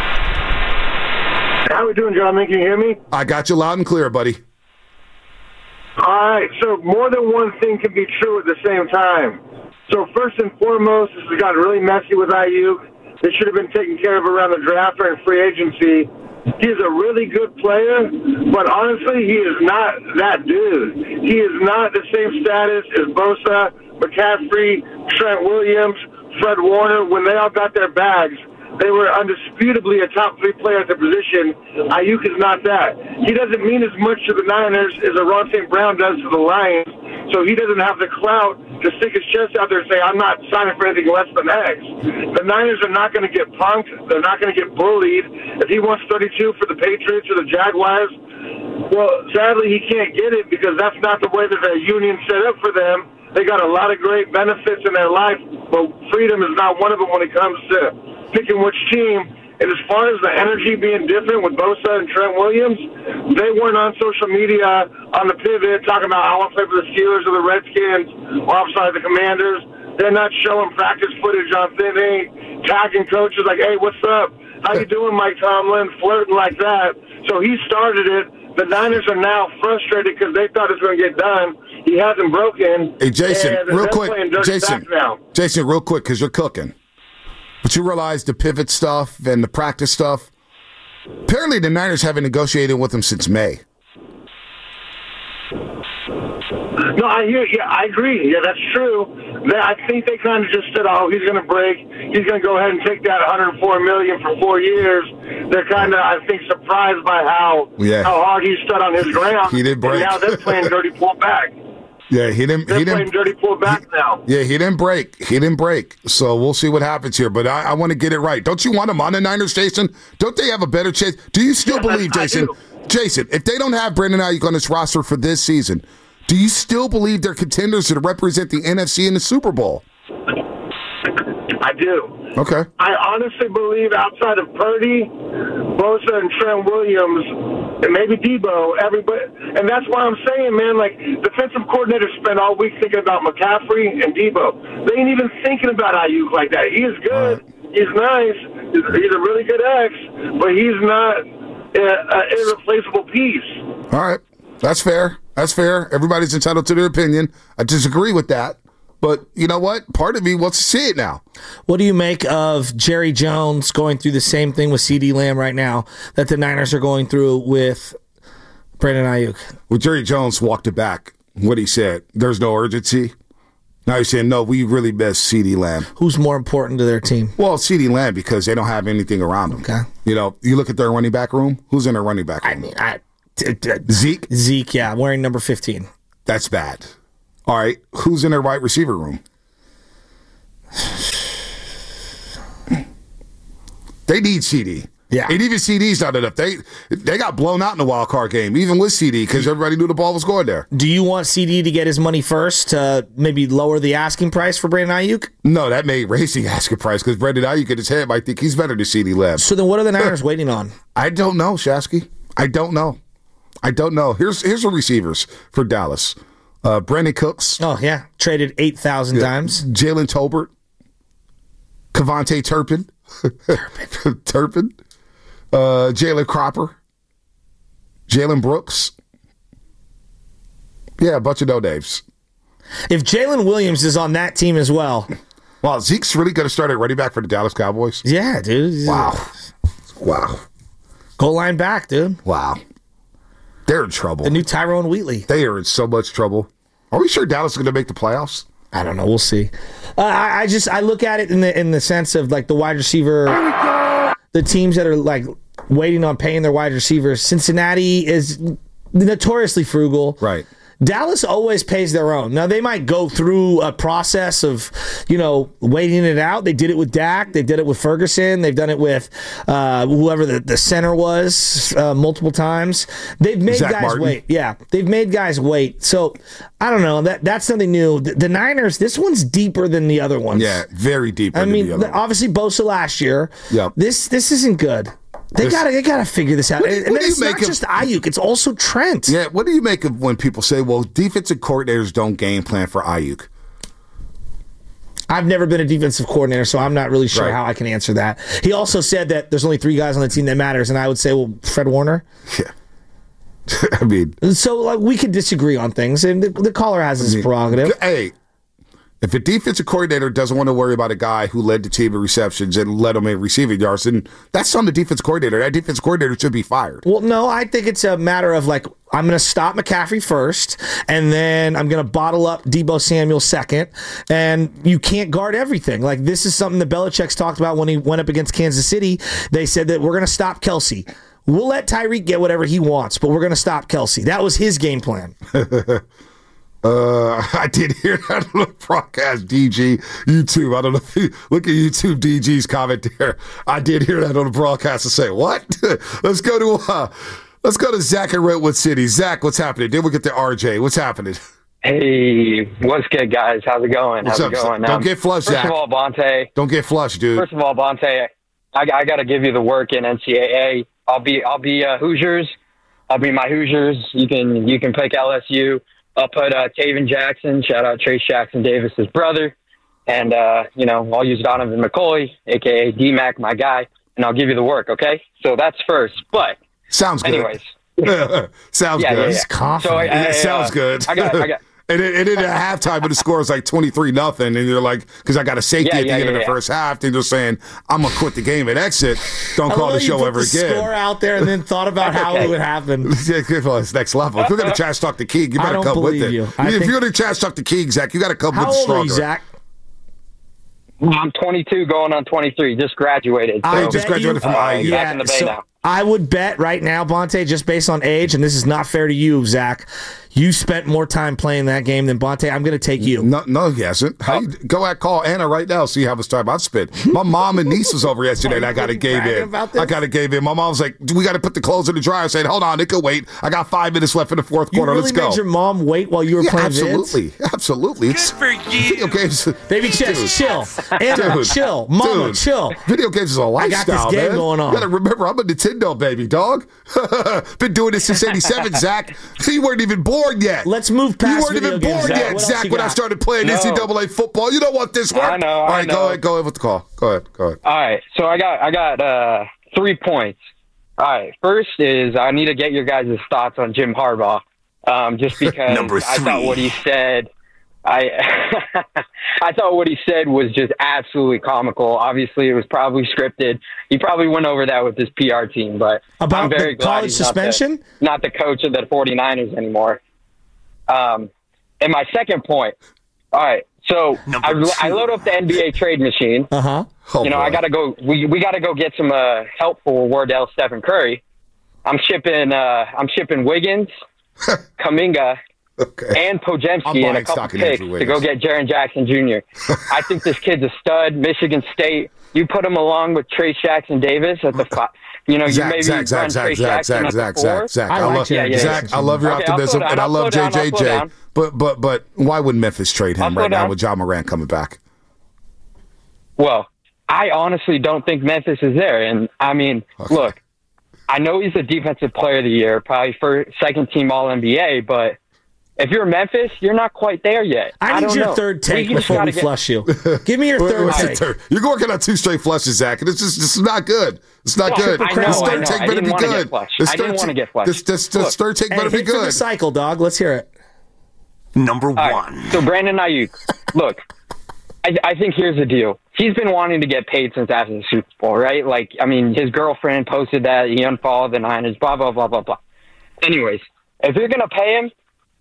How we doing, John? Can you hear me? I got you loud and clear, buddy. All right. So more than one thing can be true at the same time. So first and foremost, this has gotten really messy with Ayuk. They should have been taken care of around the draft or in free agency. He is a really good player, but honestly, he is not that dude. He is not the same status as Bosa, McCaffrey, Trent Williams, Fred Warner. When they all got their bags, they were undisputably a top 3 player at the position. Ayuk is not that. He doesn't mean as much to the Niners as Ron St. Brown does to the Lions, so he doesn't have the clout to stick his chest out there and say, I'm not signing for anything less than X. The Niners are not going to get punked. They're not going to get bullied. If he wants 32 for the Patriots or the Jaguars, well, sadly, he can't get it because that's not the way that their union set up for them. They got a lot of great benefits in their life, but freedom is not one of them when it comes to picking which team. And as far as the energy being different with Bosa and Trent Williams, they weren't on social media on the pivot talking about I want to play for the Steelers or the Redskins or the Commanders. They're not showing practice footage on thin ink, tagging coaches like, hey, what's up? How you doing, Mike Tomlin? Flirting like that. So he started it. The Niners are now frustrated because they thought it was going to get done. He hasn't broken. Hey, Jason, real quick. Jason, real quick, because you're cooking. But you realize the pivot stuff and the practice stuff, apparently the Niners haven't negotiated with him since May. No, I hear. Yeah, I agree. Yeah, that's true. I think they kind of just said, "Oh, he's going to break. He's going to go ahead and take that $104 million for 4 years." They're kind of, I think, surprised by how hard he stood on his ground. He didn't break. And now they're playing dirty pullback. Yeah, he didn't. They're playing dirty pullback now. Yeah, he didn't break. So we'll see what happens here. But I want to get it right. Don't you want him on the Niners, Jason? Don't they have a better chance? Do you still believe, Jason? Jason, if they don't have Brandon Ayuk on this roster for this season, do you still believe they're contenders to represent the NFC in the Super Bowl? I do. Okay. I honestly believe outside of Purdy, Bosa, and Trent Williams, and maybe Debo, everybody, and that's why I'm saying, man, like, defensive coordinators spend all week thinking about McCaffrey and Debo. They ain't even thinking about Ayuk like that. He is good. Right. He's nice. He's a really good X, but he's not an irreplaceable piece. All right. That's fair. Everybody's entitled to their opinion. I disagree with that. But you know what? Part of me wants to see it now. What do you make of Jerry Jones going through the same thing with CeeDee Lamb right now that the Niners are going through with Brandon Ayuk? Well, Jerry Jones walked it back. What he said, there's no urgency. Now he's saying, no, we really miss CeeDee Lamb. Who's more important to their team? Well, CeeDee Lamb, because they don't have anything around him. Okay. You know, you look at their running back room. Who's in their running back room? Zeke? Zeke, yeah, wearing number 15. That's bad. All right, who's in their wide receiver room? They need CD. Yeah. And even CD's not enough. They got blown out in the wild card game, even with CD, because everybody knew the ball was going there. Do you want CD to get his money first to maybe lower the asking price for Brandon Ayuk? No, that may raise the asking price because Brandon Ayuk in his head might think he's better than CD Lamb. So then what are the Niners waiting on? I don't know, Shasky. I don't know. Here's the receivers for Dallas. Brandon Cooks. Oh, yeah. Traded 8,000 times. Jalen Tolbert. Kevontae Turpin. Jalen Cropper. Jalen Brooks. Yeah, a bunch of no-names. If Jalen Williams is on that team as well. Wow, Zeke's really going to start at running back for the Dallas Cowboys? Yeah, dude. Wow. Goal line back, dude. Wow. They're in trouble. The new Tyrone Wheatley. They are in so much trouble. Are we sure Dallas is going to make the playoffs? I don't know. We'll see. I look at it in the sense of like the wide receiver, the teams that are like waiting on paying their wide receivers. Cincinnati is notoriously frugal. Right. Dallas always pays their own. Now, they might go through a process of, waiting it out. They did it with Dak. They did it with Ferguson. They've done it with whoever the center was multiple times. They've made Zach guys Martin. wait. Yeah, they've made guys wait. So, I don't know. That's something new. The Niners, this one's deeper than the other ones. Yeah, very deeper than the other ones. Obviously, Bosa last year. Yep. This isn't good. They gotta figure this out. What do it's you make not just Ayuk; it's also Trent. Yeah. What do you make of when people say, "Well, defensive coordinators don't game plan for Ayuk"? I've never been a defensive coordinator, so I'm not really sure how I can answer that. He also said that there's only 3 guys on the team that matters, and I would say, well, Fred Warner. Yeah. I mean, so we could disagree on things, and the caller has his prerogative. Hey. If a defensive coordinator doesn't want to worry about a guy who led the team in receptions and led them in receiving yards, then that's on the defense coordinator. That defense coordinator should be fired. Well, no, I think it's a matter of I'm going to stop McCaffrey first, and then I'm going to bottle up Deebo Samuel second, and you can't guard everything. This is something that Belichick's talked about when he went up against Kansas City. They said that we're going to stop Kelsey. We'll let Tyreek get whatever he wants, but we're going to stop Kelsey. That was his game plan. I did hear that on the broadcast, DG, YouTube. I don't know if you look at YouTube, DG's comment there. I did hear that on the broadcast and say, what? Let's go to Zach in Redwood City. Zach, what's happening? Then we'll get to RJ. What's happening? Hey, what's good, guys? How's it going? What's up? Don't get flushed, Zach. First of all, Bonte. Don't get flushed, dude. First of all, Bonte, I got to give you the work in NCAA. I'll be Hoosiers. I'll be my Hoosiers. You can pick LSU. I'll put Taven Jackson, shout out Trace Jackson Davis's brother, and I'll use Donovan McCoy, aka D-Mac, my guy, and I'll give you the work, okay? So that's first, but sounds good. Anyways, sounds good. Yeah. He's confident. Sounds good. I got. And then at halftime, when the score is 23-0, and you're like, because I got a safety at the end of the first half, they're just saying, I'm going to quit the game at exit. Don't call the show ever again. Score out there and then thought about how it would happen. Well, it's next level. If you're going to trash talk the king, you better come with it. If you're going to trash talk the king, Zach, you got to come with the stronger. How old are you, Zach? I'm 22, going on 23. Just graduated. I just graduated from IU. Back in the Bay now. I would bet right now, Bonte, just based on age, and this is not fair to you, Zach, you spent more time playing that game than Bonte. I'm going to take you. No, he hasn't. Call Anna right now, see how much time I've spent. My mom and niece was over yesterday, and I got a game in. My mom was like, we got to put the clothes in the dryer. I said, hold on, it could wait. I got 5 minutes left in the fourth quarter. Let's go. You really made your mom wait while you were playing Absolutely. It's Good for you. Video games. Baby, chill. Anna, chill. Mama, chill. Video games is a lifestyle, I got this game going on. You got to remember, I'm a Nintendo baby, dog. Been doing this since 87, Zach. You weren't even born yet. Let's move past You weren't even born yet, Zach, when I started playing NCAA football. You don't want this work. I know. All right, go ahead with the call. Go ahead. All right, so I got 3 points. All right, first is I need to get your guys' thoughts on Jim Harbaugh, just because I thought what he said. I thought what he said was just absolutely comical. Obviously, it was probably scripted. He probably went over that with his PR team, but about I'm very glad college he's suspension? not the coach of the 49ers anymore. And my second point. All right, so I load up the NBA trade machine. Uh-huh. I got to go. We got to go get some help for Wardell Stephen Curry. I'm shipping Wiggins, Kuminga, and Podziemski and a couple picks to go get Jaren Jackson Jr. I think this kid's a stud. Michigan State. You put him along with Trace Jackson Davis at the five. Zach. I love your optimism, and I love JJJ. But why would Memphis trade him right now with John Morant coming back? Well, I honestly don't think Memphis is there. And I mean, look, I know he's the defensive player of the year, probably for second team All NBA, but if you're Memphis, you're not quite there yet. I need your third take before we flush you. Give me your third take. You're working on 2 straight flushes, Zach, and this is not good. It's not good. This third take better be good. I didn't want to get flushed. This third take better be Hit for the good. cycle, dog. Let's hear it. number one. Right, so Brandon Ayuk, look, I think here's the deal. He's been wanting to get paid since after the Super Bowl, right? Like, I mean, his girlfriend posted that he unfollowed the Niners, blah, blah, blah, blah, blah. Anyways, if you're going to pay him,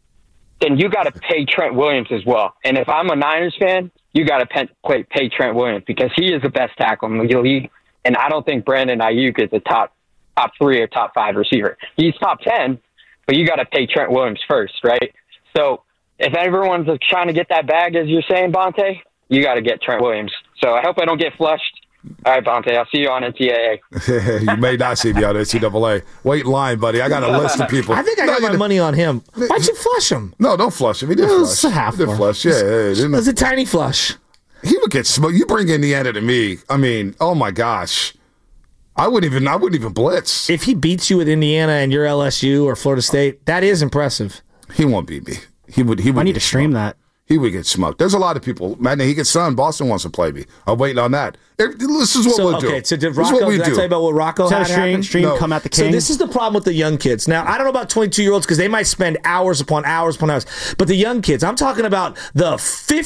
then you got to pay Trent Williams as well. And if I'm a Niners fan, you got to pay Trent Williams because he is the best tackle in the league. And I don't think Brandon Ayuk is the top 3 or top 5 receiver. He's top 10, but you got to pay Trent Williams first, right? So if everyone's trying to get that bag, as you're saying, Bonte, you got to get Trent Williams. So I hope I don't get flushed. All right, Bonte, I'll see you on NCAA. You may not see me on NCAA. Wait in line, buddy. I got a list of people. I think I got my money on him. Why'd you flush him? No, don't flush him. He did flush. It's a half he did flush. Yeah, it was a tiny flush. He would get smoked. You bring Indiana to me. I mean, oh my gosh. I wouldn't even blitz. If he beats you with Indiana and you're LSU or Florida State, that is impressive. He won't beat me. He would. I need to stream that. He would get smoked. There's a lot of people. Man, he gets son. Boston wants to play me. I'm waiting on that. This is what we'll do. Okay, so did Rocco, did I tell you about what Rocco had happen? Stream come at the King. So this is the problem with the young kids. Now, I don't know about 22-year-olds because they might spend hours upon hours upon hours. But the young kids, I'm talking about the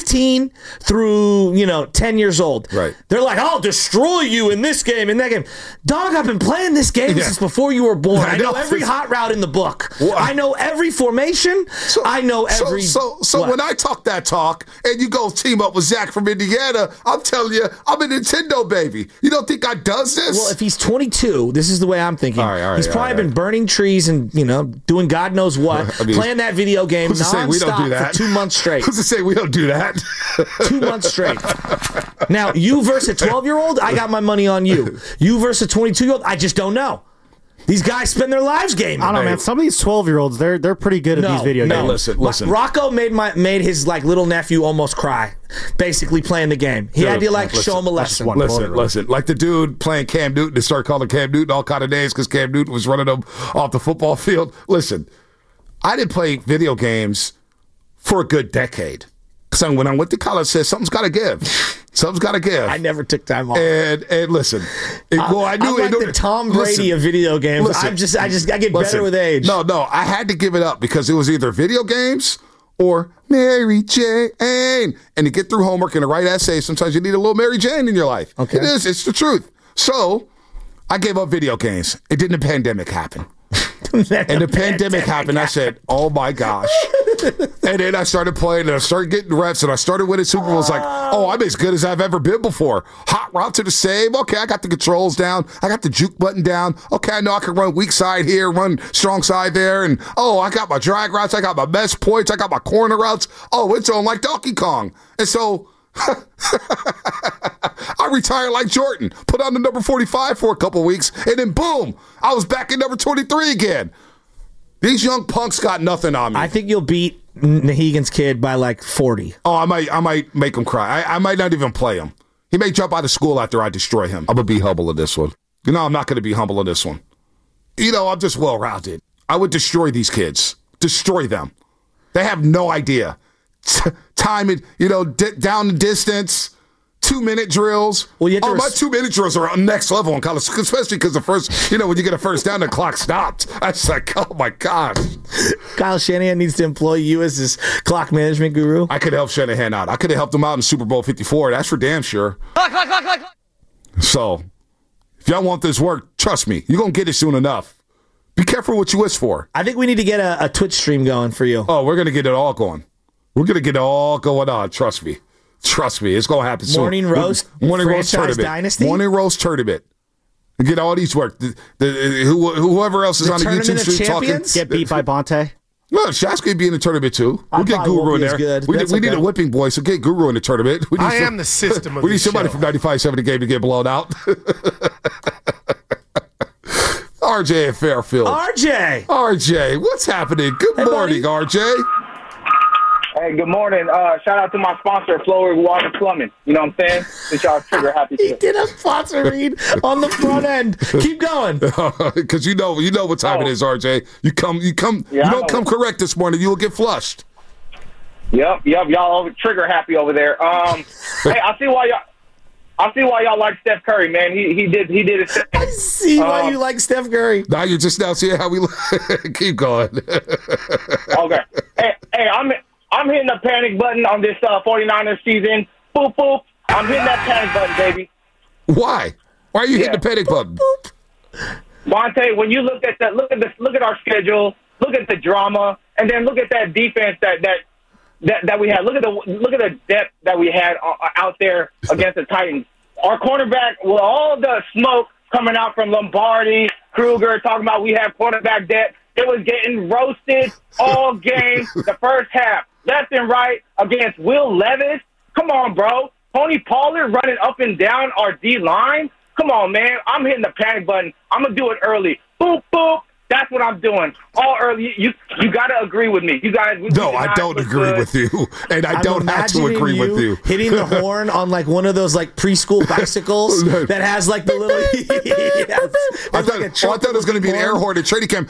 15 through, 10 years old. Right. They're like, I'll destroy you in this game, in that game. Dog, I've been playing this game since before you were born. I know every hot route in the book. Well, I know every formation. I know every... So when I talk that talk and you go team up with Zach from Indiana, I'm telling you, I'm a Nintendo baby. You don't think God does this? Well, if he's 22, this is the way I'm thinking. All right, he's probably been burning trees and, doing God knows what, playing that video game nonstop for 2 months straight. Who's to say we don't do that? 2 months straight. Now, you versus a 12-year-old, I got my money on you. You versus a 22-year-old, I just don't know. These guys spend their lives gaming. I don't know, man. Some of these 12-year-olds, they're pretty good at these video games. Listen. Rocco made his little nephew almost cry, basically playing the game. He had to show him a lesson. Listen. Like the dude playing Cam Newton, they started calling Cam Newton all kind of names because Cam Newton was running them off the football field. Listen, I didn't play video games for a good decade. So when I went to college, I said something's got to give. Something's got to give. I never took time off. And listen, I knew I'm like the Tom Brady of video games. Listen, I get better with age. No, I had to give it up because it was either video games or Mary Jane. And to get through homework and to write essays, sometimes you need a little Mary Jane in your life. Okay. It is. It's the truth. So I gave up video games. It didn't. The pandemic happen. And the pandemic happened. I said, oh my gosh. And then I started playing and I started getting reps and I started winning Super Bowls. Like, oh, I'm as good as I've ever been before. Hot routes are the same. Okay, I got the controls down. I got the juke button down. Okay, I know I can run weak side here, run strong side there. And I got my drag routes. I got my best points. I got my corner routes. Oh, it's on like Donkey Kong. And so I retired like Jordan, put on the number 45 for a couple weeks, and then boom, I was back in number 23 again. These young punks got nothing on me. I think you'll beat Nahegan's kid by 40. Oh, I might make him cry. I might not even play him. He may jump out of school after I destroy him. I'm going to be humble in this one. I'm not going to be humble in this one. I'm just well-rounded. I would destroy these kids. Destroy them. They have no idea. Time it, down the distance, 2-minute drills. Well, my 2-minute drills are next level in college, especially because the first, when you get a first down, the clock stopped. I was like, oh my gosh. Kyle Shanahan needs to employ you as his clock management guru. I could help Shanahan out. I could have helped him out in Super Bowl 54. That's for damn sure. Clock. So, if y'all want this work, trust me, you're going to get it soon enough. Be careful what you wish for. I think we need to get a Twitch stream going for you. Oh, we're going to get it all going. We're going to get it all going on. Trust me. It's going to happen soon. Morning roast tournament. Dynasty? Morning roast tournament. Get all these work. Whoever else is on the YouTube stream talking. Get beat by Bonte. Well, Shaq could be in the tournament too. We'll get Guru in there. We need a whipping boy, so get Guru in the tournament. I am the system of we need somebody from 95-7 the game to get blown out. RJ at Fairfield. RJ, what's happening? Good morning, buddy. RJ. Hey, good morning. Shout out to my sponsor, Florida Water Plumbing. You know what I'm saying? Since y'all trigger happy. He did a sponsor read on the front end. Keep going. Because you know what time it is, RJ. You don't come correct this morning, you'll get flushed. Yep. Y'all trigger happy over there. Hey, I see why y'all like Steph Curry, man. He did his thing. I see why you like Steph Curry. Now you're just now seeing how we keep going. Okay. Hey, I'm hitting the panic button on this 49ers season. Boop, boop. I'm hitting that panic button, baby. Why? Why are you hitting the panic button? Bonte, when you look at our schedule, look at the drama, and then look at that defense that we had. Look at the depth that we had out there against the Titans. Our cornerback, with all the smoke coming out from Lombardi, Kruger, talking about we have cornerback depth, it was getting roasted all game, the first half, left and right against Will Levis. Come on, bro. Tony Pollard running up and down our D-line. Come on, man. I'm hitting the panic button. I'm going to do it early. Boop, boop. That's what I'm doing. All early. You got to agree with me. You guys. No, I don't agree with you. And I don't have to agree with you. Hitting the horn on like one of those like preschool bicycles that has like the little. I thought it was going to be an air horn at training camp.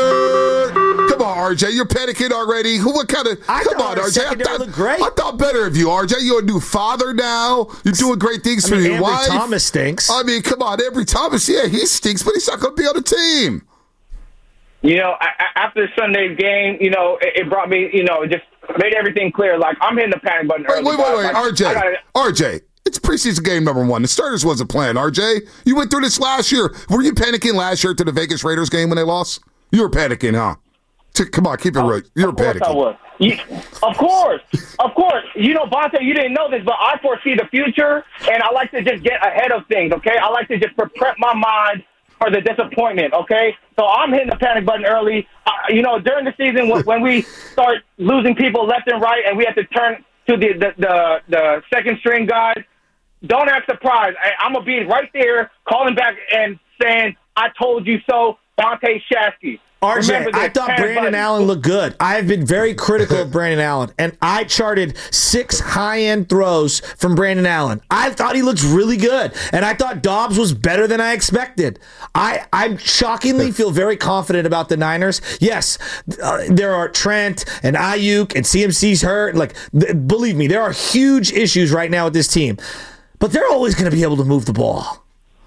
Come on, RJ. You're panicking already. What kind of. Come on, RJ. I thought better of you, RJ. You're a new father now. You're doing great things for your wife. Ambry Thomas stinks. I mean, come on. Ambry Thomas, yeah, he stinks, but he's not going to be on the team. You know, after Sunday's game, you know, it brought me, you know, it just made everything clear. Like, I'm hitting the panic button early. Wait, like, RJ, it's preseason game number 1. The starters wasn't playing, RJ. You went through this last year. Were you panicking last year to the Vegas Raiders game when they lost? You were panicking, huh? Come on, keep it real. You were panicking. I was. Of course. You know, Bonte, you didn't know this, but I foresee the future, and I like to just get ahead of things, okay? I like to just prep my mind for the disappointment, okay? So I'm hitting the panic button early. You know, during the season, when we start losing people left and right and we have to turn to the second string guys, don't act surprised. I'm going to be right there calling back and saying, I told you so, Bonte Shasky. RJ, I thought Brandon Allen looked good. I've been very critical of Brandon Allen, and I charted 6 high-end throws from Brandon Allen. I thought he looked really good, and I thought Dobbs was better than I expected. I shockingly feel very confident about the Niners. Yes, there are Trent and Ayuk and CMC's hurt. Like, believe me, there are huge issues right now with this team, but they're always going to be able to move the ball.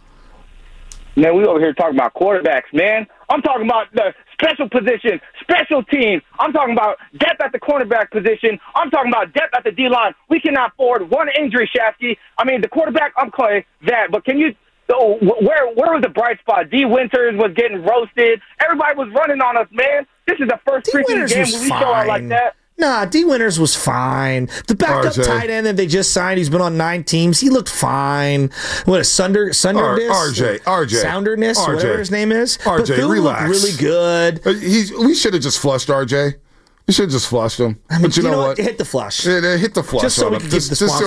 Man, we over here talking about quarterbacks, man. I'm talking about the special position, special teams. I'm talking about depth at the cornerback position. I'm talking about depth at the D-line. We cannot afford one injury, Shasky. I mean, the quarterback, I'm calling that. But can you where was the bright spot? D. Winters was getting roasted. Everybody was running on us, man. This is the first preseason game where we show out like that. Nah, D. Winters was fine. The backup tight end that they just signed, he's been on 9 teams. He looked fine. What, Sunderness? RJ. Sounderness, whatever his name is. RJ, relax. Really good. We should have just flushed RJ. We should have just flushed him. I mean, but you know what? Hit the flush. Yeah, hit the flush. Just so we can give the sponsor.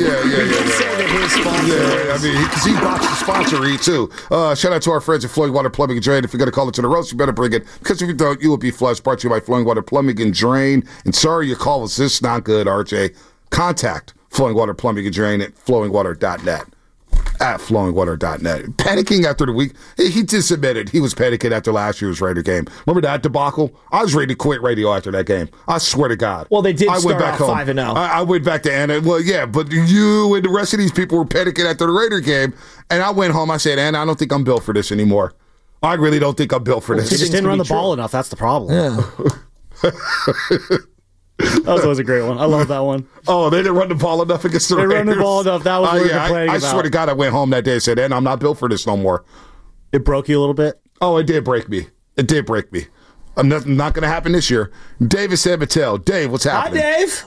I mean, because he botched the sponsory, too. Shout out to our friends at Flowing Water Plumbing and Drain. If you're going to call it to the roast, you better bring it. Because if you don't, you will be flushed. Brought to you by Flowing Water Plumbing and Drain. And sorry your call was this not good, RJ. Contact Flowing Water Plumbing and Drain at flowingwater.net. At flowingwater.net. Panicking after the week. He just admitted he was panicking after last year's Raider game. Remember that debacle? I was ready to quit radio after that game. I swear to God. Well, they did start off 5-0. I went back to Anna. Well, yeah, but you and the rest of these people were panicking after the Raider game. And I went home. I said, Anna, I don't think I'm built for this anymore. I really don't think I'm built for this. He just didn't run the ball enough. That's the problem. Yeah. That was always a great one. I love that one. Oh, they didn't run the ball enough against the Raiders? They ran the ball enough. That was what we were complaining about. I swear to God, I went home that day and said, I'm not built for this no more. It broke you a little bit? Oh, it did break me. It did break me. Not going to happen this year. Dave is San Mateo. Dave, what's happening? Hi, Dave.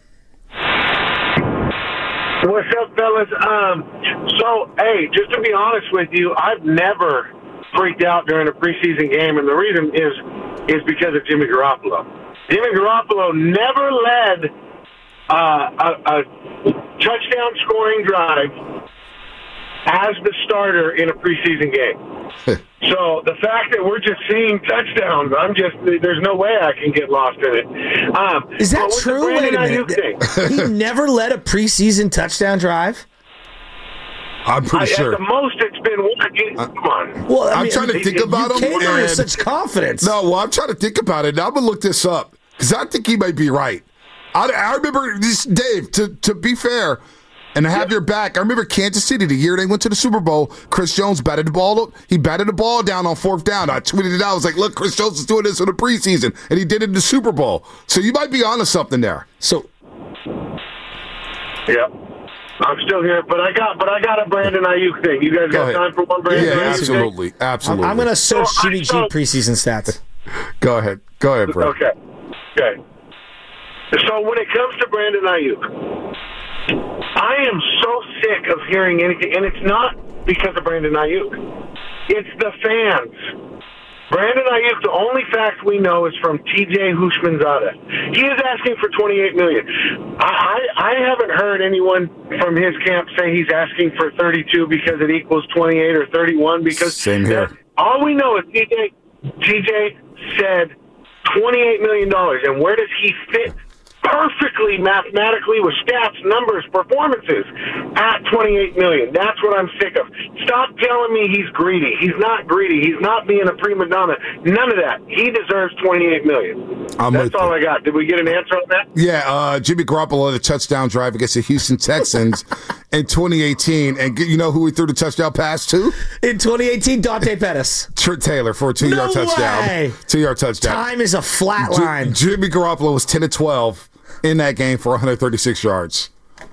What's up, fellas? So, hey, just to be honest with you, I've never freaked out during a preseason game, and the reason is because of Jimmy Garoppolo. Jimmy Garoppolo never led a touchdown scoring drive as the starter in a preseason game. So the fact that we're just seeing touchdowns, there's no way I can get lost in it. Is that true? Wait a minute. He never led a preseason touchdown drive? I'm pretty sure. At the most, it's been one. Come on. Well, I'm trying to think about him. You came with such confidence. No, well, I'm trying to think about it. Now I'm going to look this up because I think he might be right. I remember this, Dave, to be fair, and to have your back. I remember Kansas City, the year they went to the Super Bowl, Chris Jones batted the ball down on 4th down. I tweeted it out. I was like, look, Chris Jones is doing this in the preseason, and he did it in the Super Bowl. So you might be onto something there. So, yeah. I'm still here, but I got a Brandon Ayuk thing. You guys got time for one Brandon Ayuk absolutely. thing? Absolutely. I'm going to search Jimmy G preseason stats. Go ahead, Brandon. Okay. So when it comes to Brandon Ayuk, I am so sick of hearing anything, and it's not because of Brandon Ayuk. It's the fans. Brandon Ayuk, the only fact we know is from TJ Houshmandzadeh. He is asking for $28 million. I haven't heard anyone from his camp say he's asking for 32 because it equals 28 or 31. Because same here. All we know is TJ said $28 million, and where does he fit perfectly mathematically with stats, numbers, performances at $28 million. That's what I'm sick of. Stop telling me he's greedy. He's not greedy. He's not being a prima donna. None of that. He deserves $28 million. That's all I got. Did we get an answer on that? Yeah, Jimmy Garoppolo had a touchdown drive against the Houston Texans in 2018. And you know who he threw the touchdown pass to? In 2018, Dante Pettis. Trent Taylor for a 2-yard touchdown. 2-yard touchdown. Time is a flat line. Jimmy Garoppolo was 10-12 in that game for 136 yards.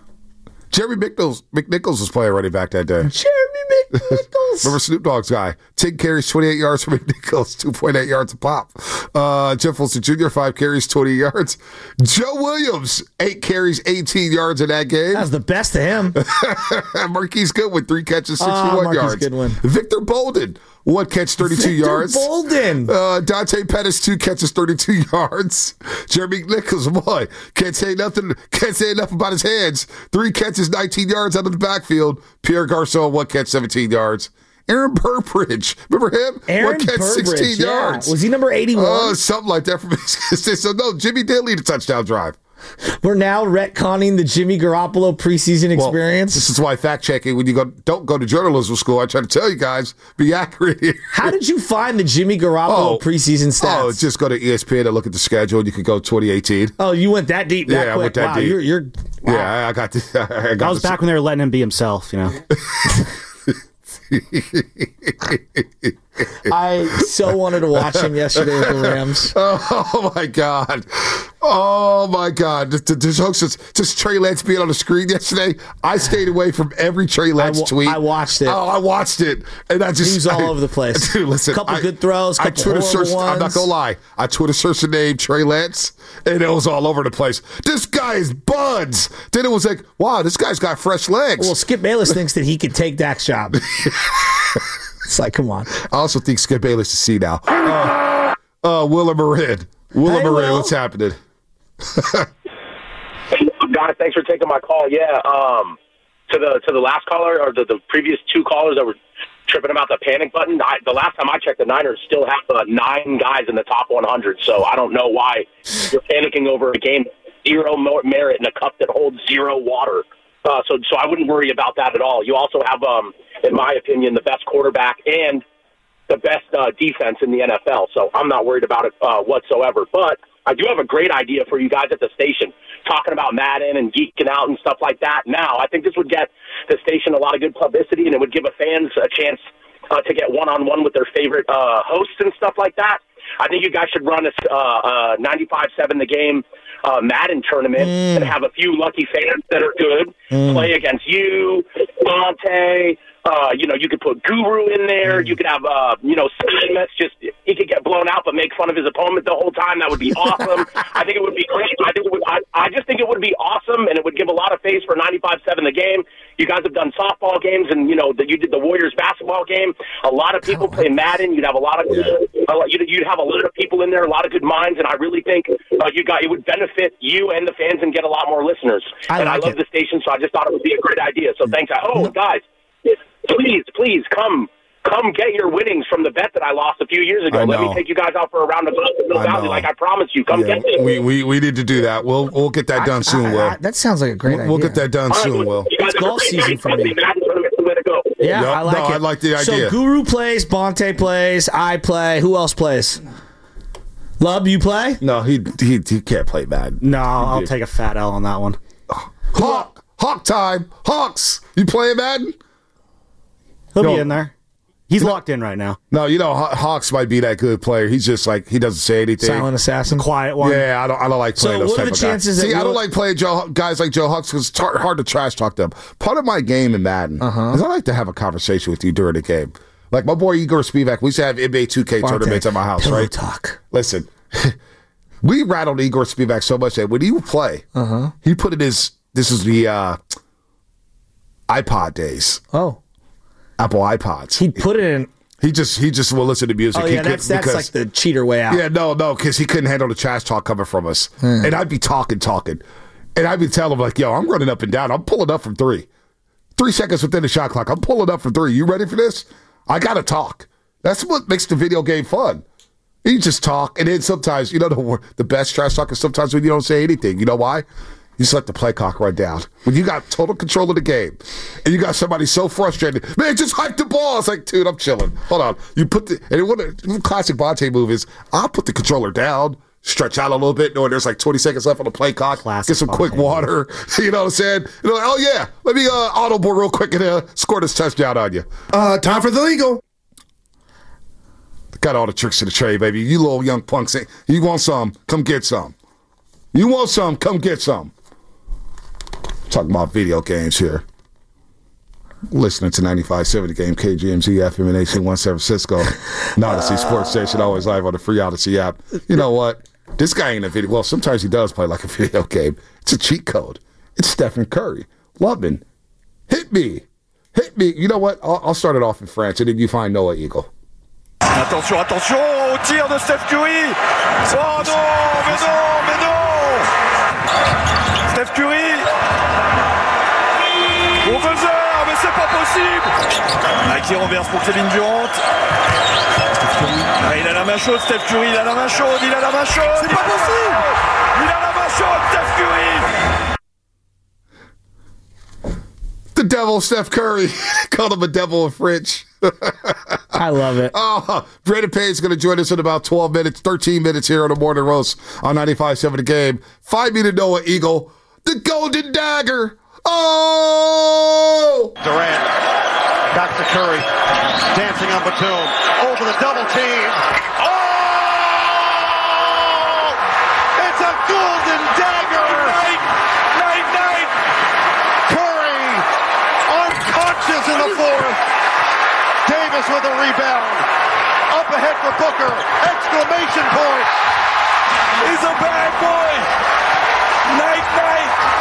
Jerry McNichols was playing running back that day. Jeremy McNichols. Remember Snoop Dogg's guy? 10 carries, 28 yards for McNichols, 2.8 yards a pop. Jeff Wilson Jr., 5 carries, 20 yards. Joe Williams, 8 carries, 18 yards in that game. That was the best of him. Marquise Goodwin, 3 catches, 61 yards. Goodwin. Victor Bolden, 1 catch, 32 yards. Bolden. Dante Pettis, 2 catches, 32 yards. Jeremy Nichols, boy, can't say enough about his hands. 3 catches, 19 yards out of the backfield. Pierre Garçon, 1 catch, 17 yards. Aaron Burbridge, remember him? Aaron 1 catch, Burbridge, 16 yards. Was he number 81? Something like that. So no, Jimmy did lead a touchdown drive. We're now retconning the Jimmy Garoppolo preseason experience. This is why fact checking, when you don't go to journalism school, I try to tell you guys, be accurate here. How did you find the Jimmy Garoppolo preseason stats? Just go to ESPN and look at the schedule, and you can go 2018. Oh, you went that deep? I went that deep. Wow. Yeah, I got this. That was back when they were letting him be himself, you know. I so wanted to watch him yesterday with the Rams. Oh my god! Just Trey Lance being on the screen yesterday. I stayed away from every Trey Lance tweet. I watched it. Oh, I watched it, and he was all over the place. Dude, listen, couple good throws, couple horrible ones. I'm not gonna lie. I Twitter searched the name Trey Lance, and it was all over the place. This guy is buds. Then it was like, wow, this guy's got fresh legs. Well, Skip Bayless thinks that he could take Dak's job. It's like, come on. I also think Skip Bayless is C now. Willa Marin. Marin, what's happening? Guys, thanks for taking my call. Yeah, to the last caller or the previous 2 callers that were tripping about the panic button. The last time I checked, the Niners still have 9 guys in the top 100. So I don't know why you're panicking over a game, 0 merit in a cup that holds 0 water. So I wouldn't worry about that at all. You also have, in my opinion, the best quarterback and the best defense in the NFL. So I'm not worried about it whatsoever. But I do have a great idea for you guys at the station, talking about Madden and geeking out and stuff like that. Now, I think this would get the station a lot of good publicity, and it would give fans a chance to get one-on-one with their favorite hosts and stuff like that. I think you guys should run a 95-7 the game Madden tournament and have a few lucky fans that are good play against you, Monte. You could put Guru in there. You could have, Simmons. Just he could get blown out, but make fun of his opponent the whole time. That would be awesome. I think it would be great. I just think it would be awesome, and it would give a lot of face for 95-7 the game. You guys have done softball games, and you did the Warriors basketball game. A lot of people play Madden. You'd have a lot of you'd have a lot of people in there, a lot of good minds, and I really think it would benefit you and the fans and get a lot more listeners. I love the station, so I just thought it would be a great idea. So thanks. Guys, please come get your winnings from the bet that I lost a few years ago. Let me take you guys out for a round of golf in Mill Valley, like I promised you. Come get it. We need to do that. We'll get that done soon, Will. That sounds like a great idea. We'll get that done soon, Will. It's golf season for me. Yeah, I like it. I like the idea. So Guru plays, Bonte plays, I play. Who else plays? Lub, you play? No, he can't play Madden. No, I'll take a fat L on that one. Hawk time. Hawks. You playing Madden? He'll be in there. He's locked in right now. No, Hawks might be that good player. He's just like, he doesn't say anything. Silent assassin. Quiet one. Yeah, I don't like playing those type of guys. So what are the chances that I don't like playing guys like Joe Hawks because it's hard to trash talk them. Part of my game in Madden is I like to have a conversation with you during the game. Like my boy Igor Spivak, we used to have NBA 2K tournaments at my house, right? Talk. Listen, we rattled Igor Spivak so much that when he would play, he put in this is the iPod days. Oh. Apple iPods. He'd put it in. He just will listen to music. Oh, yeah, that's like the cheater way out. Yeah, no, because he couldn't handle the trash talk coming from us. And I'd be talking. And I'd be telling him, like, yo, I'm running up and down. I'm pulling up from 3. 3 seconds within the shot clock. I'm pulling up from 3. You ready for this? I got to talk. That's what makes the video game fun. You just talk. And then sometimes, the best trash talk is sometimes when you don't say anything. You know why? You just let the play clock run down. When you got total control of the game, and you got somebody so frustrated, man, just hike the ball. It's like, dude, I'm chilling. Hold on. You put the classic Bonte move is, I'll put the controller down, stretch out a little bit, knowing there's like 20 seconds left on the play clock, get some quick water. You know what I'm saying? Like, oh yeah, let me audible real quick and score this touchdown on you. Time for the legal. Got all the tricks of the trade, baby. You little young punks. You want some? Come get some. You want some? Come get some. Talking about video games here. Listening to 95.7 The Game, KGMZ, FM and AC1 San Francisco. Odyssey Sports Station, always live on the free Odyssey app. You know what? This guy ain't a video. Well, sometimes he does play like a video game. It's a cheat code. It's Stephen Curry. Lovin'. Hit me. You know what? I'll start it off in French, and then you find Noah Eagle. Attention au tir de Steph Curry. Oh non, mais non. Steph Curry. Au buzzer, mais c'est pas possible. Qui renverse pour Kevin Durant. Il a la main chaude, Steph Curry. Il a la main chaude. C'est pas possible. Il a la main chaude, Steph Curry. The devil, Steph Curry. Called him a devil in French. I love it. Oh, Brandon Payne's going to join us in about 13 minutes here on the Morning Roast on 95.7 The Game. Find me to Noah Eagle, the Golden Dagger. Oh! Durant, back to Curry, dancing on Batum, over the double team. Oh! It's a Golden Dagger! Night! Curry, unconscious in the fourth. Davis with a rebound. Up ahead for Booker. Exclamation point. He's a bad boy. Night.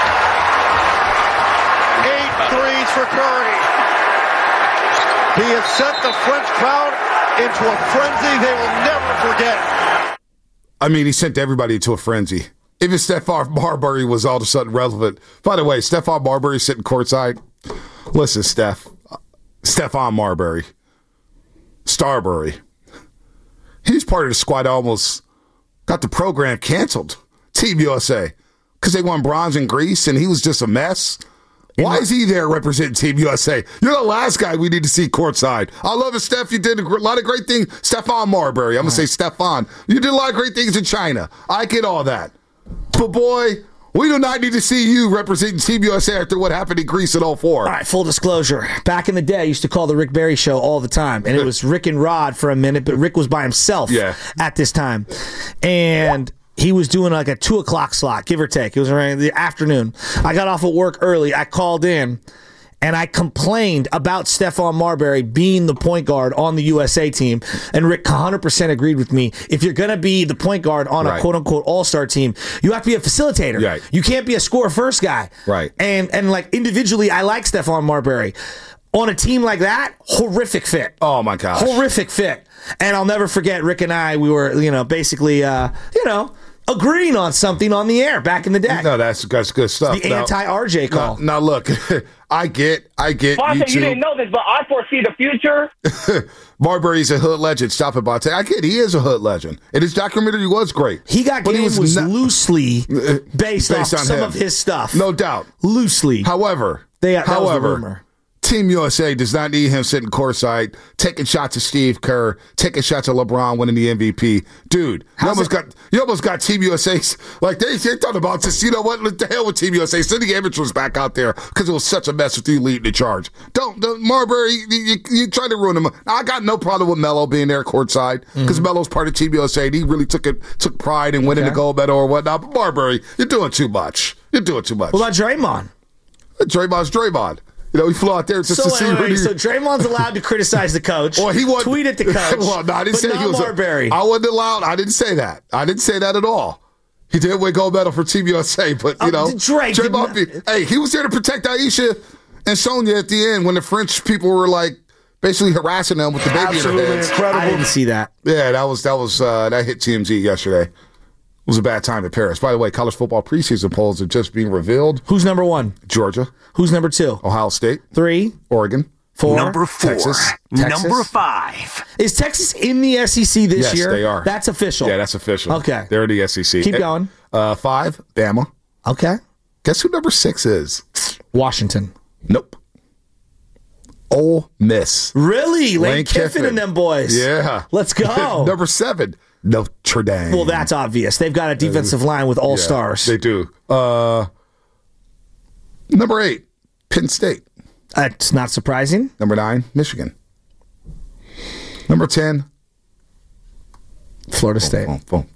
8 threes for Curry. He has sent the French crowd into a frenzy they will never forget. I mean, he sent everybody into a frenzy. Even Stephon Marbury was all of a sudden relevant. By the way, Stephon Marbury sitting courtside. Listen, Stephon Marbury. Starbury. He's part of the squad that almost got the program canceled. Team USA. Because they won bronze in Greece and he was just a mess. Why is he there representing Team USA? You're the last guy we need to see courtside. I love it, Steph. You did a lot of great things. Stephon Marbury. I'm going to say Stephon. You did a lot of great things in China. I get all that. But boy, we do not need to see you representing Team USA after what happened in Greece in 2004. All right, full disclosure. Back in the day, I used to call the Rick Barry Show all the time. And it was Rick and Rod for a minute, but Rick was by himself at this time. And he was doing like a 2 o'clock slot, give or take. It was around the afternoon. I got off of work early. I called in, and I complained about Stephon Marbury being the point guard on the USA team. And Rick 100% agreed with me. If you're going to be the point guard on a quote-unquote all-star team, you have to be a facilitator. Right. You can't be a score-first guy. Right. And like individually, I like Stephon Marbury. On a team like that, horrific fit. Oh, my gosh. Horrific fit. And I'll never forget, Rick and I, we were, basically, agreeing on something on the air back in the day. No, that's good stuff. The anti-RJ call. Now look, I get Bonte, you didn't know this, but I foresee the future. Marbury's a hood legend. Stop it, Bonte. I get he is a hood legend. And his documentary was great. He got but game was loosely based on some him. of his stuff. No doubt. Loosely. However, that was the rumor. Team USA does not need him sitting courtside, taking shots at Steve Kerr, taking shots at LeBron winning the MVP. Dude, you almost got Team USA's, like they're talking about just, you know what the hell with Team USA. Send the amateurs back out there because it was such a mess with you leading the charge. Don't Marbury, you try to ruin him. I got no problem with Melo being there courtside because Melo's part of Team USA and he really took pride in winning the gold medal or whatnot. But Marbury, you're doing too much. You're doing too much. What about Draymond? Draymond's Draymond. You know, he flew out there just to see. So Draymond's allowed to criticize the coach. Well, he was tweet at the coach. Well, no, I didn't say he was Marbury. I wasn't allowed. I didn't say that. I didn't say that at all. He did win gold medal for Team USA, but you know, Draymond. He was there to protect Aisha and Sonya at the end when the French people were like basically harassing them with the baby in their heads. Incredible. I didn't see that. Yeah, that hit TMZ yesterday. It was a bad time in Paris. By the way, college football preseason polls are just being revealed. Who's number 1? Georgia. Who's number 2? Ohio State. 3. Oregon. 4. Number 4. Texas. Number 5. Is Texas in the SEC this year? Yes, they are. That's official. Yeah, that's official. Okay. They're in the SEC. Keep going. 5, Bama. Okay. Guess who number 6 is? Washington. Nope. Ole Miss. Really? Lane Kiffin and them boys. Yeah. Let's go. Number 7. Notre Dame. Well, that's obvious. They've got a defensive line with all stars. They do. Number 8, Penn State. That's not surprising. Number 9, Michigan. Number 10, Florida State.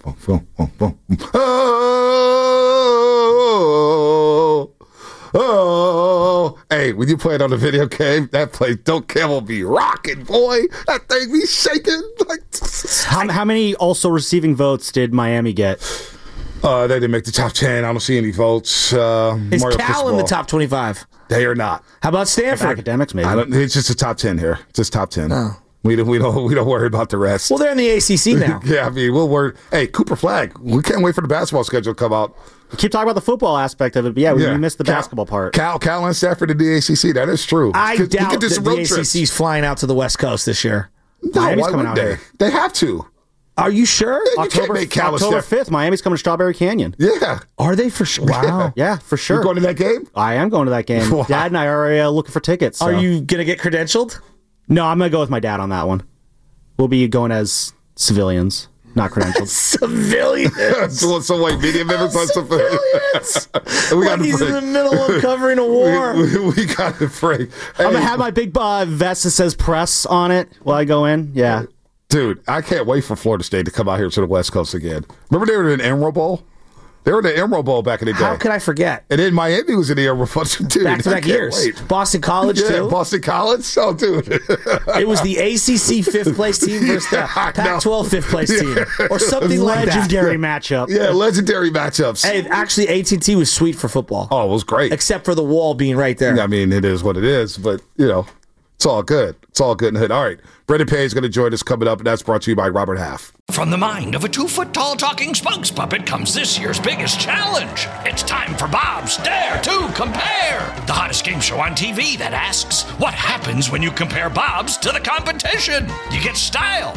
Oh, hey, when you play it on the video game, that place, Don't Camel be rocking, boy. That thing be shaking. Like, how many also receiving votes did Miami get? They didn't make the top 10. I don't see any votes. Is Cal in the top 25? They are not. How about Stanford? Academics, maybe. It's just a top 10 here. Just top 10. Oh. We don't worry about the rest. Well, they're in the ACC now. Yeah, I mean, we'll worry. Hey, Cooper Flag. We can't wait for the basketball schedule to come out. We keep talking about the football aspect of it, but we missed the basketball part. Cal and Stafford in the ACC. That is true. I doubt that the ACC's flying out to the West Coast this year. No, Miami's coming out here. They have to. Are you sure? October 5th, Miami's coming to Strawberry Canyon. Yeah. Are they for sure? Wow. Yeah, for sure. You're going to that game? I am going to that game. Wow. Dad and I are looking for tickets. So. Are you going to get credentialed? No, I'm going to go with my dad on that one. We'll be going as civilians, not credentialed. Civilians? so wait, media members on civilians? He's in the middle of covering a war. We got to pray. Hey. I'm going to have my big vest that says press on it while I go in. Yeah. Dude, I can't wait for Florida State to come out here to the West Coast again. Remember they were in the Emerald Bowl? They were in the Emerald Bowl back in the day. How could I forget? And then Miami was in the Emerald Bowl, too. Back-to-back years. Wait. Boston College, too. Boston College? Oh, dude. It was the ACC fifth-place team versus the Pac-12 fifth-place team. Or something like that. Legendary matchup. Yeah, legendary matchups. Hey, actually, AT&T was sweet for football. Oh, it was great. Except for the wall being right there. I mean, it is what it is, but, you know, it's all good. It's all good in the hood. All right. Brendan Payne is going to join us coming up, and that's brought to you by Robert Half. From the mind of a 2-foot-tall talking spokes puppet comes this year's biggest challenge. It's time for Bob's Dare to Compare, the hottest game show on TV that asks, what happens when you compare Bob's to the competition? You get style.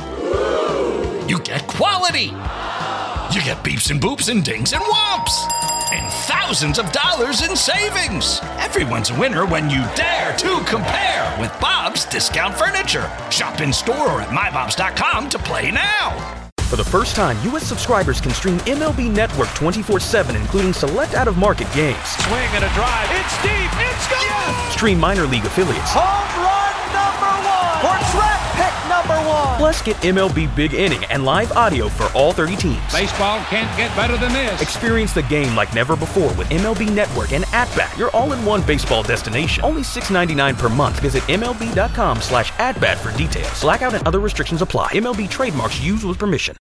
You get quality. You get beeps and boops and dings and whomps. And thousands of dollars in savings. Everyone's a winner when you dare to compare with Bob's Discount Furniture. Shop in store or at mybobs.com to play now. For the first time, U.S. subscribers can stream MLB Network 24/7, including select out-of-market games. Swing and a drive. It's deep. It's gone. Yes. Stream minor league affiliates. Home run number 1. Or draft pick number 1. Plus, get MLB Big Inning and live audio for all 30 teams. Baseball can't get better than this. Experience the game like never before with MLB Network and At-Bat, your all-in-one baseball destination. Only $6.99 per month. Visit MLB.com/atbat for details. Blackout and other restrictions apply. MLB trademarks used with permission.